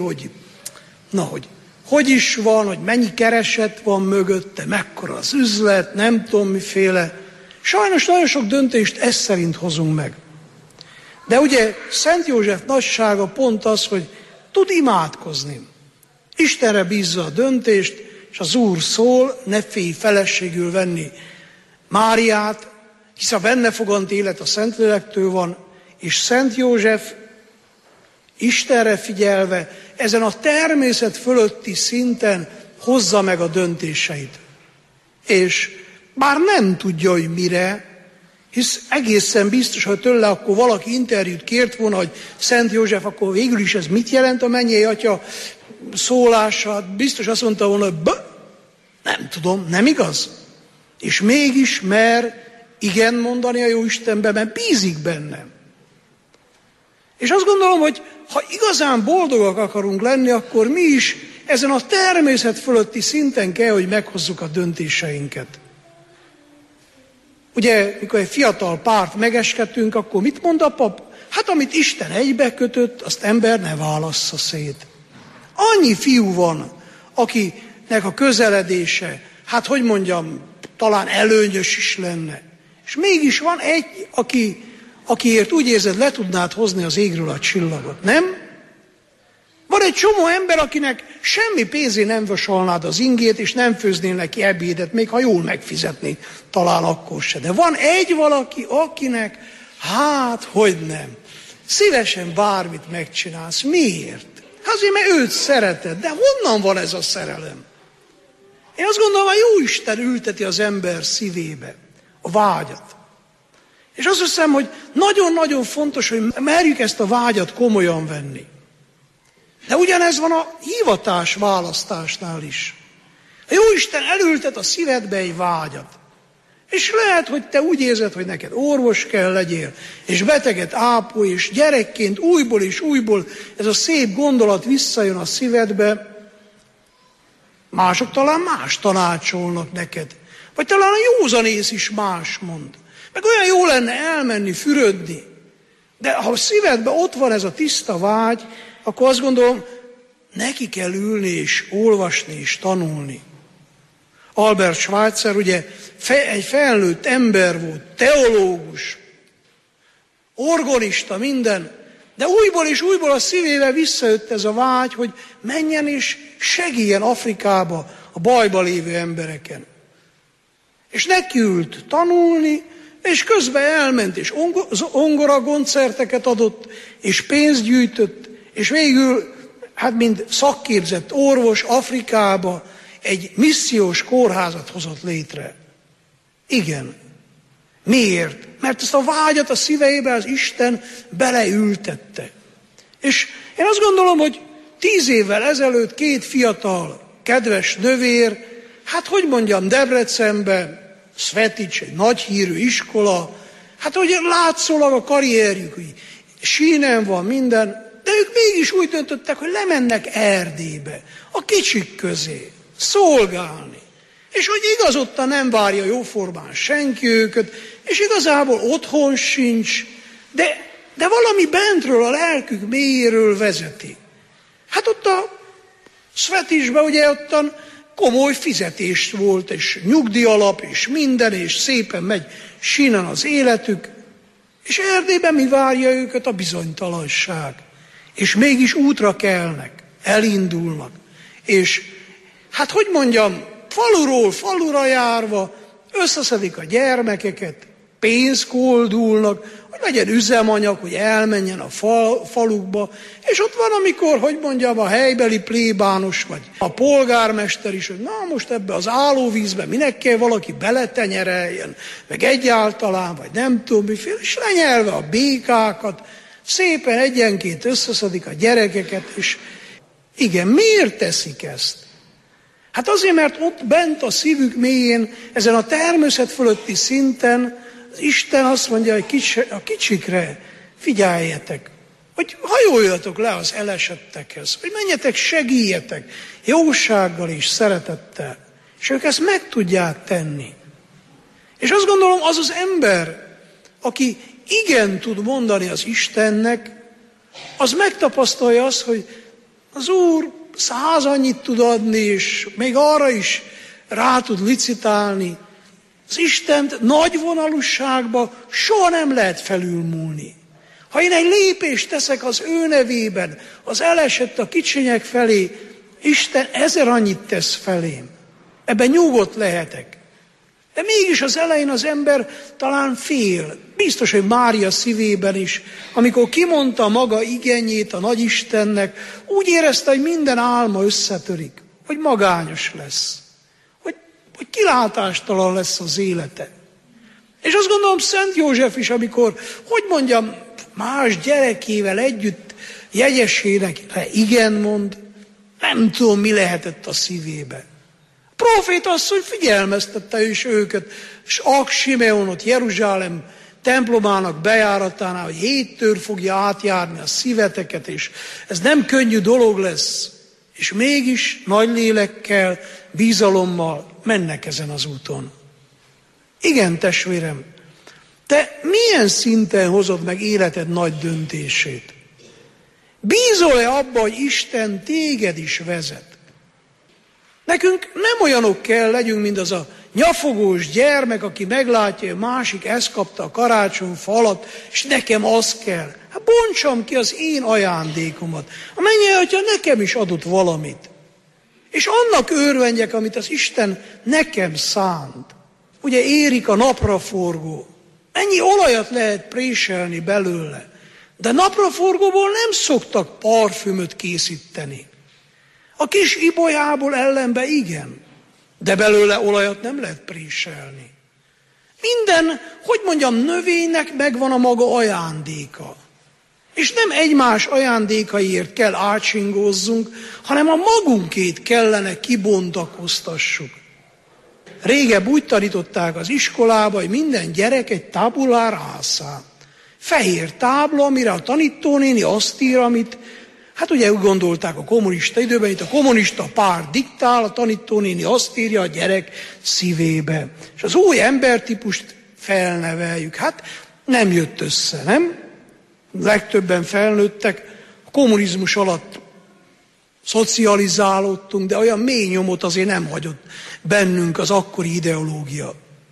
hogy is van, hogy mennyi kereset van mögötte, mekkora az üzlet, nem tudom miféle. Sajnos nagyon sok döntést ez szerint hozunk meg. De ugye Szent József nagysága pont az, hogy tud imádkozni. Istenre bízza a döntést, és az Úr szól, ne félj feleségül venni Máriát, hisz a benne fogant élet a Szentlélektől van, és Szent József Istenre figyelve, ezen a természet fölötti szinten hozza meg a döntéseit. És bár nem tudja, hogy mire, hisz egészen biztos, hogy tőle akkor valaki interjút kért volna, hogy Szent József, akkor végül is ez mit jelent a mennyei atya szólása, biztos azt mondta volna, hogy nem tudom, nem igaz? És mégis mer igen mondani a Jóistenbe, mert bízik benne. És azt gondolom, hogy ha igazán boldogak akarunk lenni, akkor mi is ezen a természet fölötti szinten kell, hogy meghozzuk a döntéseinket. Ugye, mikor egy fiatal párt megeskedtünk, akkor mit mond a pap? Hát amit Isten egybe kötött, azt ember ne válassza szét. Annyi fiú van, akinek a közeledése, hát hogy mondjam, talán előnyös is lenne. És mégis van egy, akiért úgy érzed, le tudnád hozni az égről a csillagot, nem? Van egy csomó ember, akinek semmi pénzé nem vasalnád az ingét, és nem főznél neki ebédet, még ha jól megfizetnék, talán akkor se. De van egy valaki, akinek, hát, hogy nem, szívesen bármit megcsinálsz. Miért? Azért, mert őt szereted. De honnan van ez a szerelem? Én azt gondolom, hogy Jóisten ülteti az ember szívébe a vágyat. És azt hiszem, hogy nagyon-nagyon fontos, hogy merjük ezt a vágyat komolyan venni. De ugyanez van a hivatás választásnál is. A Jóisten elültet a szívedbe egy vágyat. És lehet, hogy te úgy érzed, hogy neked orvos kell legyél, és beteget ápolj, és gyerekként újból és újból ez a szép gondolat visszajön a szívedbe. Mások talán más tanácsolnak neked. Vagy talán a józanész is más mond. Meg olyan jó lenne elmenni, fürödni. De ha a szívedben ott van ez a tiszta vágy, akkor azt gondolom, neki kell ülni és olvasni és tanulni. Albert Schweitzer ugye egy felnőtt ember volt, teológus, orgonista, minden, de újból és újból a szívével visszajött ez a vágy, hogy menjen és segítsen Afrikába a bajba lévő embereken. És nekiült tanulni, és közben elment, és ongorakoncerteket adott, és pénzt gyűjtött, és végül, hát mint szakképzett orvos Afrikába egy missziós kórházat hozott létre. Igen. Miért? Mert ezt a vágyat a szíveibe az Isten beleültette. És én azt gondolom, hogy 10 évvel ezelőtt 2 fiatal, kedves nővér, hát hogy mondjam, Debrecenbe, Svetics, egy nagy hírű iskola, hát hogy látszólag a karrierjük, hogy sínen van minden, de ők mégis úgy döntöttek, hogy lemennek Erdélybe, a kicsik közé, szolgálni. És hogy igazodtan nem várja jóformán senki őket, és igazából otthon sincs, de valami bentről, a lelkük mélyéről vezeti. Hát ott a Sveticsben ugye ottan komoly fizetést volt, és nyugdíjalap, és minden, és szépen megy sínen az életük, és Erdélyben mi várja őket? A bizonytalanság. És mégis útra kelnek, elindulnak, és hát hogy mondjam, faluról falura járva összeszedik a gyermekeket, pénzt koldulnak, hogy legyen üzemanyag, hogy elmenjen a falukba, és ott van, amikor, hogy mondjam, a helybeli plébános, vagy a polgármester is, hogy na most ebbe az állóvízbe minek kell valaki beletenyereljen, meg egyáltalán, vagy nem tudom miféle, és lenyelve a békákat, szépen egyenként összeszedik a gyerekeket, és igen, miért teszik ezt? Hát azért, mert ott bent a szívük mélyén, ezen a természet fölötti szinten az Isten azt mondja, hogy a kicsikre figyeljetek, hogy hajoljatok le az elesettekhez, hogy menjetek, segítjetek jósággal és szeretettel, és ők ezt meg tudják tenni. És azt gondolom, az az ember, aki igen tud mondani az Istennek, az megtapasztalja azt, hogy az Úr 100 annyit tud adni, és még arra is rá tud licitálni. Az Istent nagy vonalúságba soha nem lehet felülmúlni. Ha én egy lépést teszek az ő nevében, az elesett a kicsinyek felé, Isten 1000 annyit tesz felém. Ebben nyugodt lehetek. De mégis az elején az ember talán fél. Biztos, hogy Mária szívében is, amikor kimondta a maga igényét a Nagyistennek, úgy érezte, hogy minden álma összetörik, hogy magányos lesz, hogy kilátástalan lesz az élete. És azt gondolom, Szent József is, amikor, hogy mondjam, más gyerekével együtt jegyesének igen mond, nem tudom, mi lehetett a szívébe. A próféta asszony figyelmeztette is őket, és Simeonot Jeruzsálem templomának bejáratánál, hogy 7 tör fogja átjárni a szíveteket, és ez nem könnyű dolog lesz. És mégis nagy lélekkel, bizalommal mennek ezen az úton. Igen, testvérem, te milyen szinten hozod meg életed nagy döntését? Bízol-e abba, hogy Isten téged is vezet? Nekünk nem olyanok kell legyünk, mint az a nyafogós gyermek, aki meglátja, hogy másik ezt kapta a karácsonyfa alatt, és nekem az kell. Hát bontsam ki az én ajándékomat. A mennyei Atya nekem is adott valamit. És annak örvendjek, amit az Isten nekem szánt. Ugye érik a napraforgó. Ennyi olajat lehet préselni belőle. De napraforgóból nem szoktak parfümöt készíteni. A kis ibolyából ellenben igen, de belőle olajat nem lehet préselni. Minden, hogy mondjam, növénynek megvan a maga ajándéka. És nem egymás ajándékaiért kell átsingózzunk, hanem a magunkét kellene kibontakoztassuk. Régebb úgy tanították az iskolába, hogy minden gyerek egy tabula rasa. Fehér tábla, amire a tanítónéni azt ír, amit, hát ugye úgy gondolták a kommunista időben, itt a kommunista párt diktál, a tanítónéni azt írja a gyerek szívébe. És az új embertípust felneveljük. Hát nem jött össze, nem? Legtöbben felnőttek, a kommunizmus alatt szocializálódtunk, de olyan mély nyomot azért nem hagyott bennünk az akkori ideológia.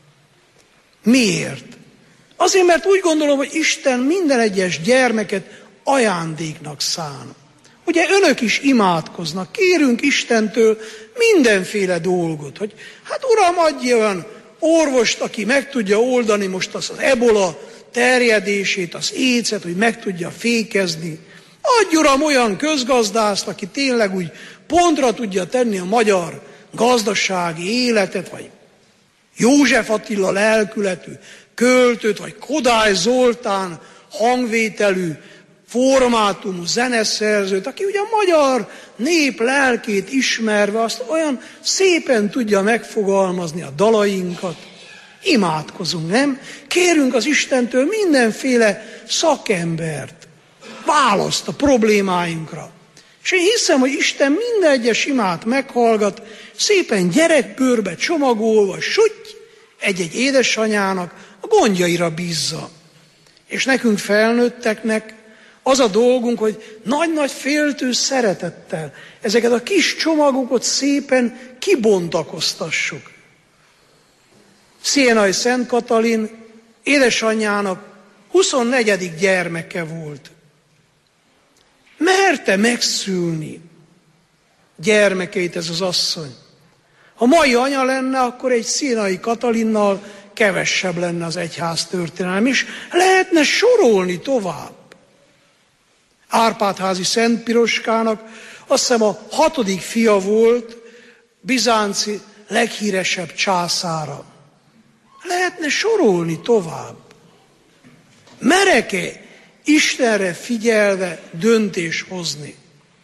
Miért? Azért, mert úgy gondolom, hogy Isten minden egyes gyermeket ajándéknak szán. Ugye önök is imádkoznak, kérünk Istentől mindenféle dolgot, hogy hát Uram, adj olyan orvost, aki meg tudja oldani most az ebola terjedését, az écet, hogy meg tudja fékezni. Adj, Uram, olyan közgazdászt, aki tényleg úgy pontra tudja tenni a magyar gazdasági életet, vagy József Attila lelkületű költőt, vagy Kodály Zoltán hangvételű, formátumú zeneszerzőt, aki ugye a magyar nép lelkét ismerve azt olyan szépen tudja megfogalmazni a dalainkat. Imádkozunk, nem? Kérünk az Istentől mindenféle szakembert, választ a problémáinkra. És én hiszem, hogy Isten minden egyes imát meghallgat, szépen gyerekbőrbe csomagolva, sütty, egy-egy édesanyának a gondjaira bízza. És nekünk felnőtteknek az a dolgunk, hogy nagy-nagy féltő szeretettel ezeket a kis csomagokat szépen kibontakoztassuk. Sienai Szent Katalin édesanyjának 24. gyermeke volt. Merte megszülni gyermekeit ez az asszony. Ha mai anya lenne, akkor egy Sienai Katalinnal kevesebb lenne az egyház történelem, és lehetne sorolni tovább. Árpádházi Szent Piroskának azt hiszem a 6. fia volt, Bizánci leghíresebb császára. Lehetne sorolni tovább. Merek-e Istenre figyelve döntés hozni?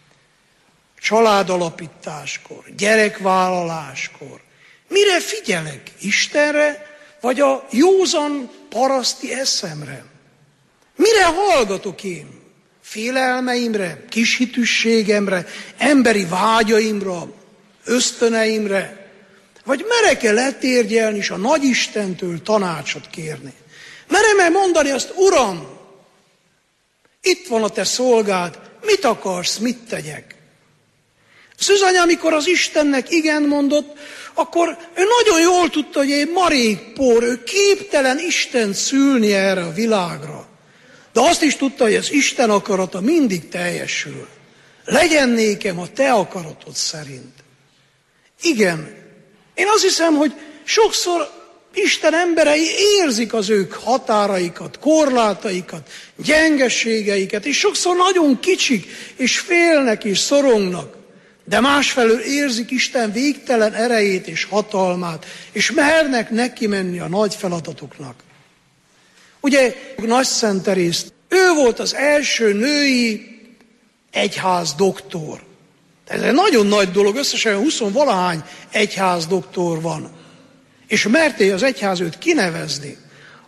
Családalapításkor, gyerekvállaláskor. Mire figyelek? Istenre, vagy a józan paraszti eszemre? Mire hallgatok én? Félelmeimre, kishitűségemre, emberi vágyaimra, ösztöneimre? Vagy merek-e letérgyelni és a Nagyistentől tanácsot kérni? Merem-e mondani azt, Uram, itt van a te szolgád, mit akarsz, mit tegyek? Szűzanya, amikor az Istennek igen mondott, akkor ő nagyon jól tudta, hogy egy marékpor, ő képtelen Istent szülni erre a világra. De azt is tudta, hogy az Isten akarata mindig teljesül. Legyen nékem a te akaratod szerint. Igen, én azt hiszem, hogy sokszor Isten emberei érzik az ők határaikat, korlátaikat, gyengeségeiket, és sokszor nagyon kicsik, és félnek, és szorongnak. De másfelől érzik Isten végtelen erejét és hatalmát, és mernek neki menni a nagy feladatoknak. Ugye Nagyszent Teréz, ő volt az első női egyház doktor. Ez egy nagyon nagy dolog, összesen 20-valahány egyház doktor van. És merte az egyház őt kinevezni.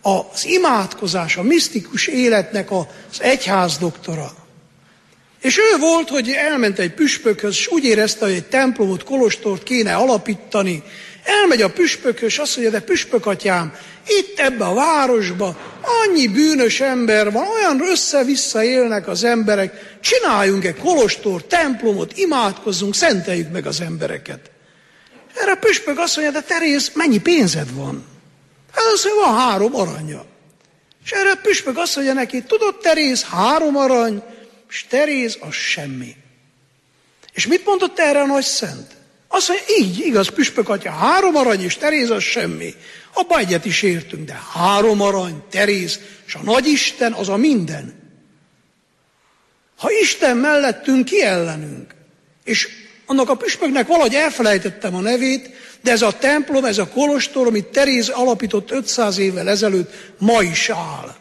az imádkozás, a misztikus életnek az egyház doktora. És ő volt, hogy elment egy püspökhöz, és úgy érezte, hogy egy templomot, kolostort kéne alapítani. Elmegy a püspökhöz, és azt mondja, de püspök atyám, itt ebbe a városba annyi bűnös ember van, olyan össze-vissza élnek az emberek, csináljunk egy kolostort, templomot, imádkozzunk, szenteljük meg az embereket. Erre a püspök azt mondja, de Teréz, mennyi pénzed van? Hát azt mondja, van 3 aranya. És erre a püspök azt mondja neki, tudod Teréz, 3 arany, és Teréz az semmi. És mit mondott erre a nagy szent? Azt mondja, így igaz, püspök atya, 3 arany és Teréz az semmi. Abba egyet is értünk, de 3 arany, Teréz, és a nagyisten az a minden. Ha Isten mellettünk, ki ellenünk? És annak a püspöknek valahogy elfelejtettem a nevét, de ez a templom, ez a kolostor, amit Teréz alapított 500 évvel ezelőtt, ma is áll.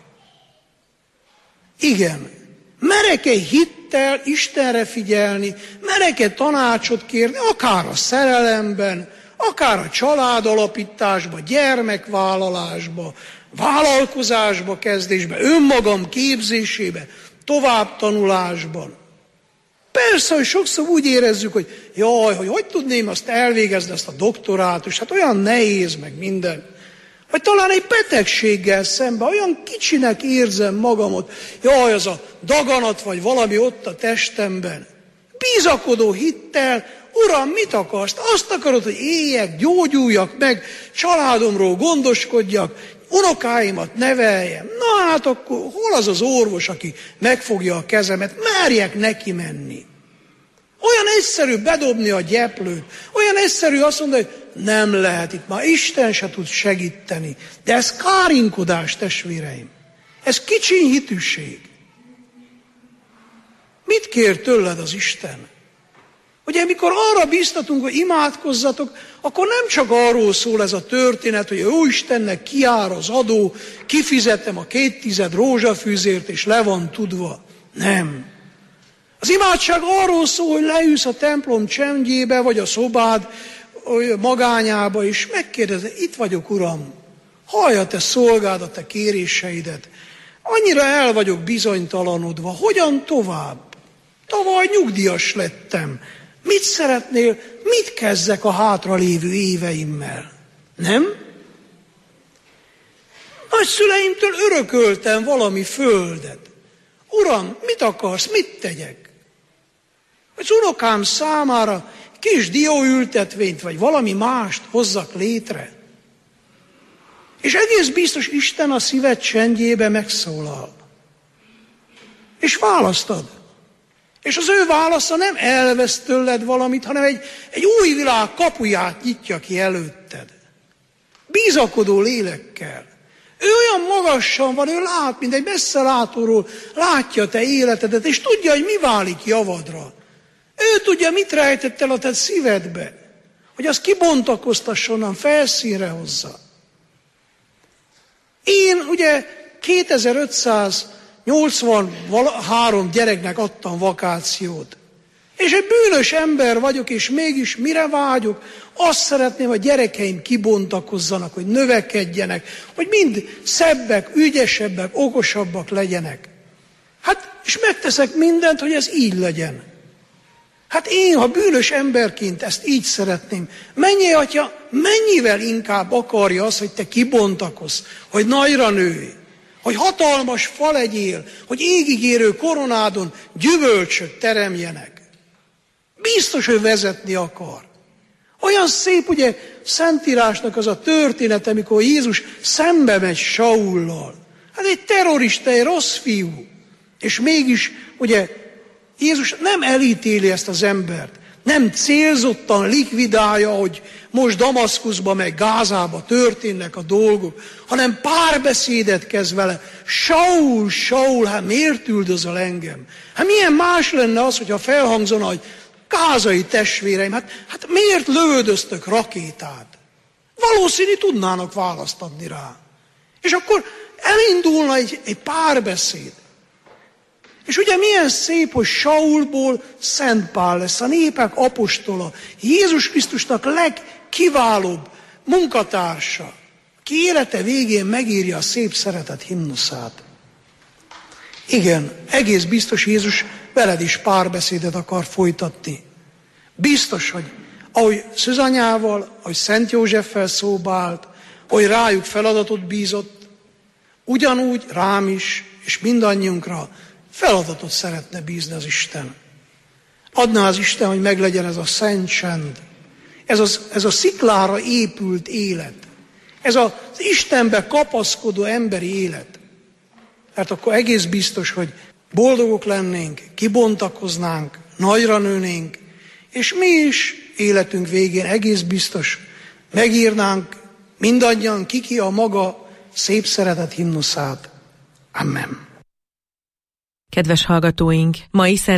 Igen, merek-e hittel Istenre figyelni, merek-e tanácsot kérni, akár a szerelemben, akár a családalapításba, gyermekvállalásba, vállalkozásba kezdésbe, önmagam képzésébe, továbbtanulásban. Persze, hogy sokszor úgy érezzük, hogy jaj, hogy tudném azt elvégezni, azt a doktorátust, hát olyan nehéz, meg minden. Vagy talán egy betegséggel szemben, olyan kicsinek érzem magamot, jaj, az a daganat, vagy valami ott a testemben. Bízakodó hittel, Uram, mit akarsz? Azt akarod, hogy éljek, gyógyuljak meg, családomról gondoskodjak, unokáimat neveljem. Na hát akkor hol az az orvos, aki megfogja a kezemet? Merjek neki menni. Olyan egyszerű bedobni a gyeplőt, olyan egyszerű azt mondani, hogy nem lehet, itt már Isten se tud segíteni. De ez kárinkodás, testvéreim. Ez kicsiny hitűség. Mit kér tőled az Isten? Ugye, mikor arra bíztatunk, hogy imádkozzatok, akkor nem csak arról szól ez a történet, hogy jó Istennek kijár az adó, kifizetem a 2 rózsafűzért, és le van tudva. Nem. Az imádság arról szól, hogy leülsz a templom csendjébe, vagy a szobád magányába, és megkérdezed, itt vagyok, Uram, hallj a te szolgád, a te kéréseidet. Annyira el vagyok bizonytalanodva, hogyan tovább? Tavaly nyugdíjas lettem. Mit szeretnél, mit kezdek a hátralévő éveimmel? Nem? Nagyszüleimtől örököltem valami földet. Uram, mit akarsz, mit tegyek? Az unokám számára kis dióültetvényt, vagy valami mást hozzak létre. És egész biztos Isten a szíved csendjébe megszólal. És választad. És az ő válasza nem elvesz tőled valamit, hanem egy új világ kapuját nyitja ki előtted. Bízakodó lélekkel. Ő olyan magasan van, ő lát, mint egy messzelátóról, látja te életedet, és tudja, hogy mi válik javadra. Ő tudja, mit rejtett el a te szívedbe, hogy az kibontakoztasson, onnan felszínre hozza. Én ugye 2583 gyereknek adtam vakációt. És egy bűnös ember vagyok, és mégis mire vágyok? Azt szeretném, hogy gyerekeim kibontakozzanak, hogy növekedjenek, hogy mind szebbek, ügyesebbek, okosabbak legyenek. Hát, és megteszek mindent, hogy ez így legyen. Hát én, ha bűnös emberként ezt így szeretném, mennyei atya mennyivel inkább akarja azt, hogy te kibontakozz, hogy nagyra nőj, hogy hatalmas fa legyél, hogy égigérő koronádon gyümölcsök teremjenek. Biztos, hogy vezetni akar. Olyan szép, ugye, Szentírásnak az a történet, amikor Jézus szembe megy Saullal. Hát egy terrorista, egy rossz fiú. És mégis, ugye, Jézus nem elítéli ezt az embert. Nem célzottan likvidálja, hogy most Damaszkuszba meg Gázába történnek a dolgok, hanem párbeszédet kezd vele. Saul, Saul, hát miért üldözöl engem? Hát milyen más lenne az, hogyha felhangzana, hogy gázai testvéreim, hát miért lövöldöztök rakétát? Valószínű tudnának választ adni rá. És akkor elindulna egy párbeszéd. És ugye milyen szép, hogy Saulból Szent Pál lesz, a népek apostola, Jézus Krisztusnak legkiválóbb munkatársa. ki élete végén megírja a szép szeretet himnuszát. Igen, egész biztos Jézus veled is párbeszédet akar folytatni. Biztos, hogy ahogy Szűzanyával, ahogy Szent Józseffel szóba állt, ahogy rájuk feladatot bízott, ugyanúgy rám is, és mindannyiunkra feladatot szeretne bízni az Isten. Adná az Isten, hogy meglegyen ez a szent csend, ez a sziklára épült élet, ez az Istenbe kapaszkodó emberi élet. Mert akkor egész biztos, hogy boldogok lennénk, kibontakoznánk, nagyra nőnénk, és mi is életünk végén egész biztos megírnánk mindannyian ki a maga szép szeretet himnuszát. Amen. Kedves hallgatóink, mai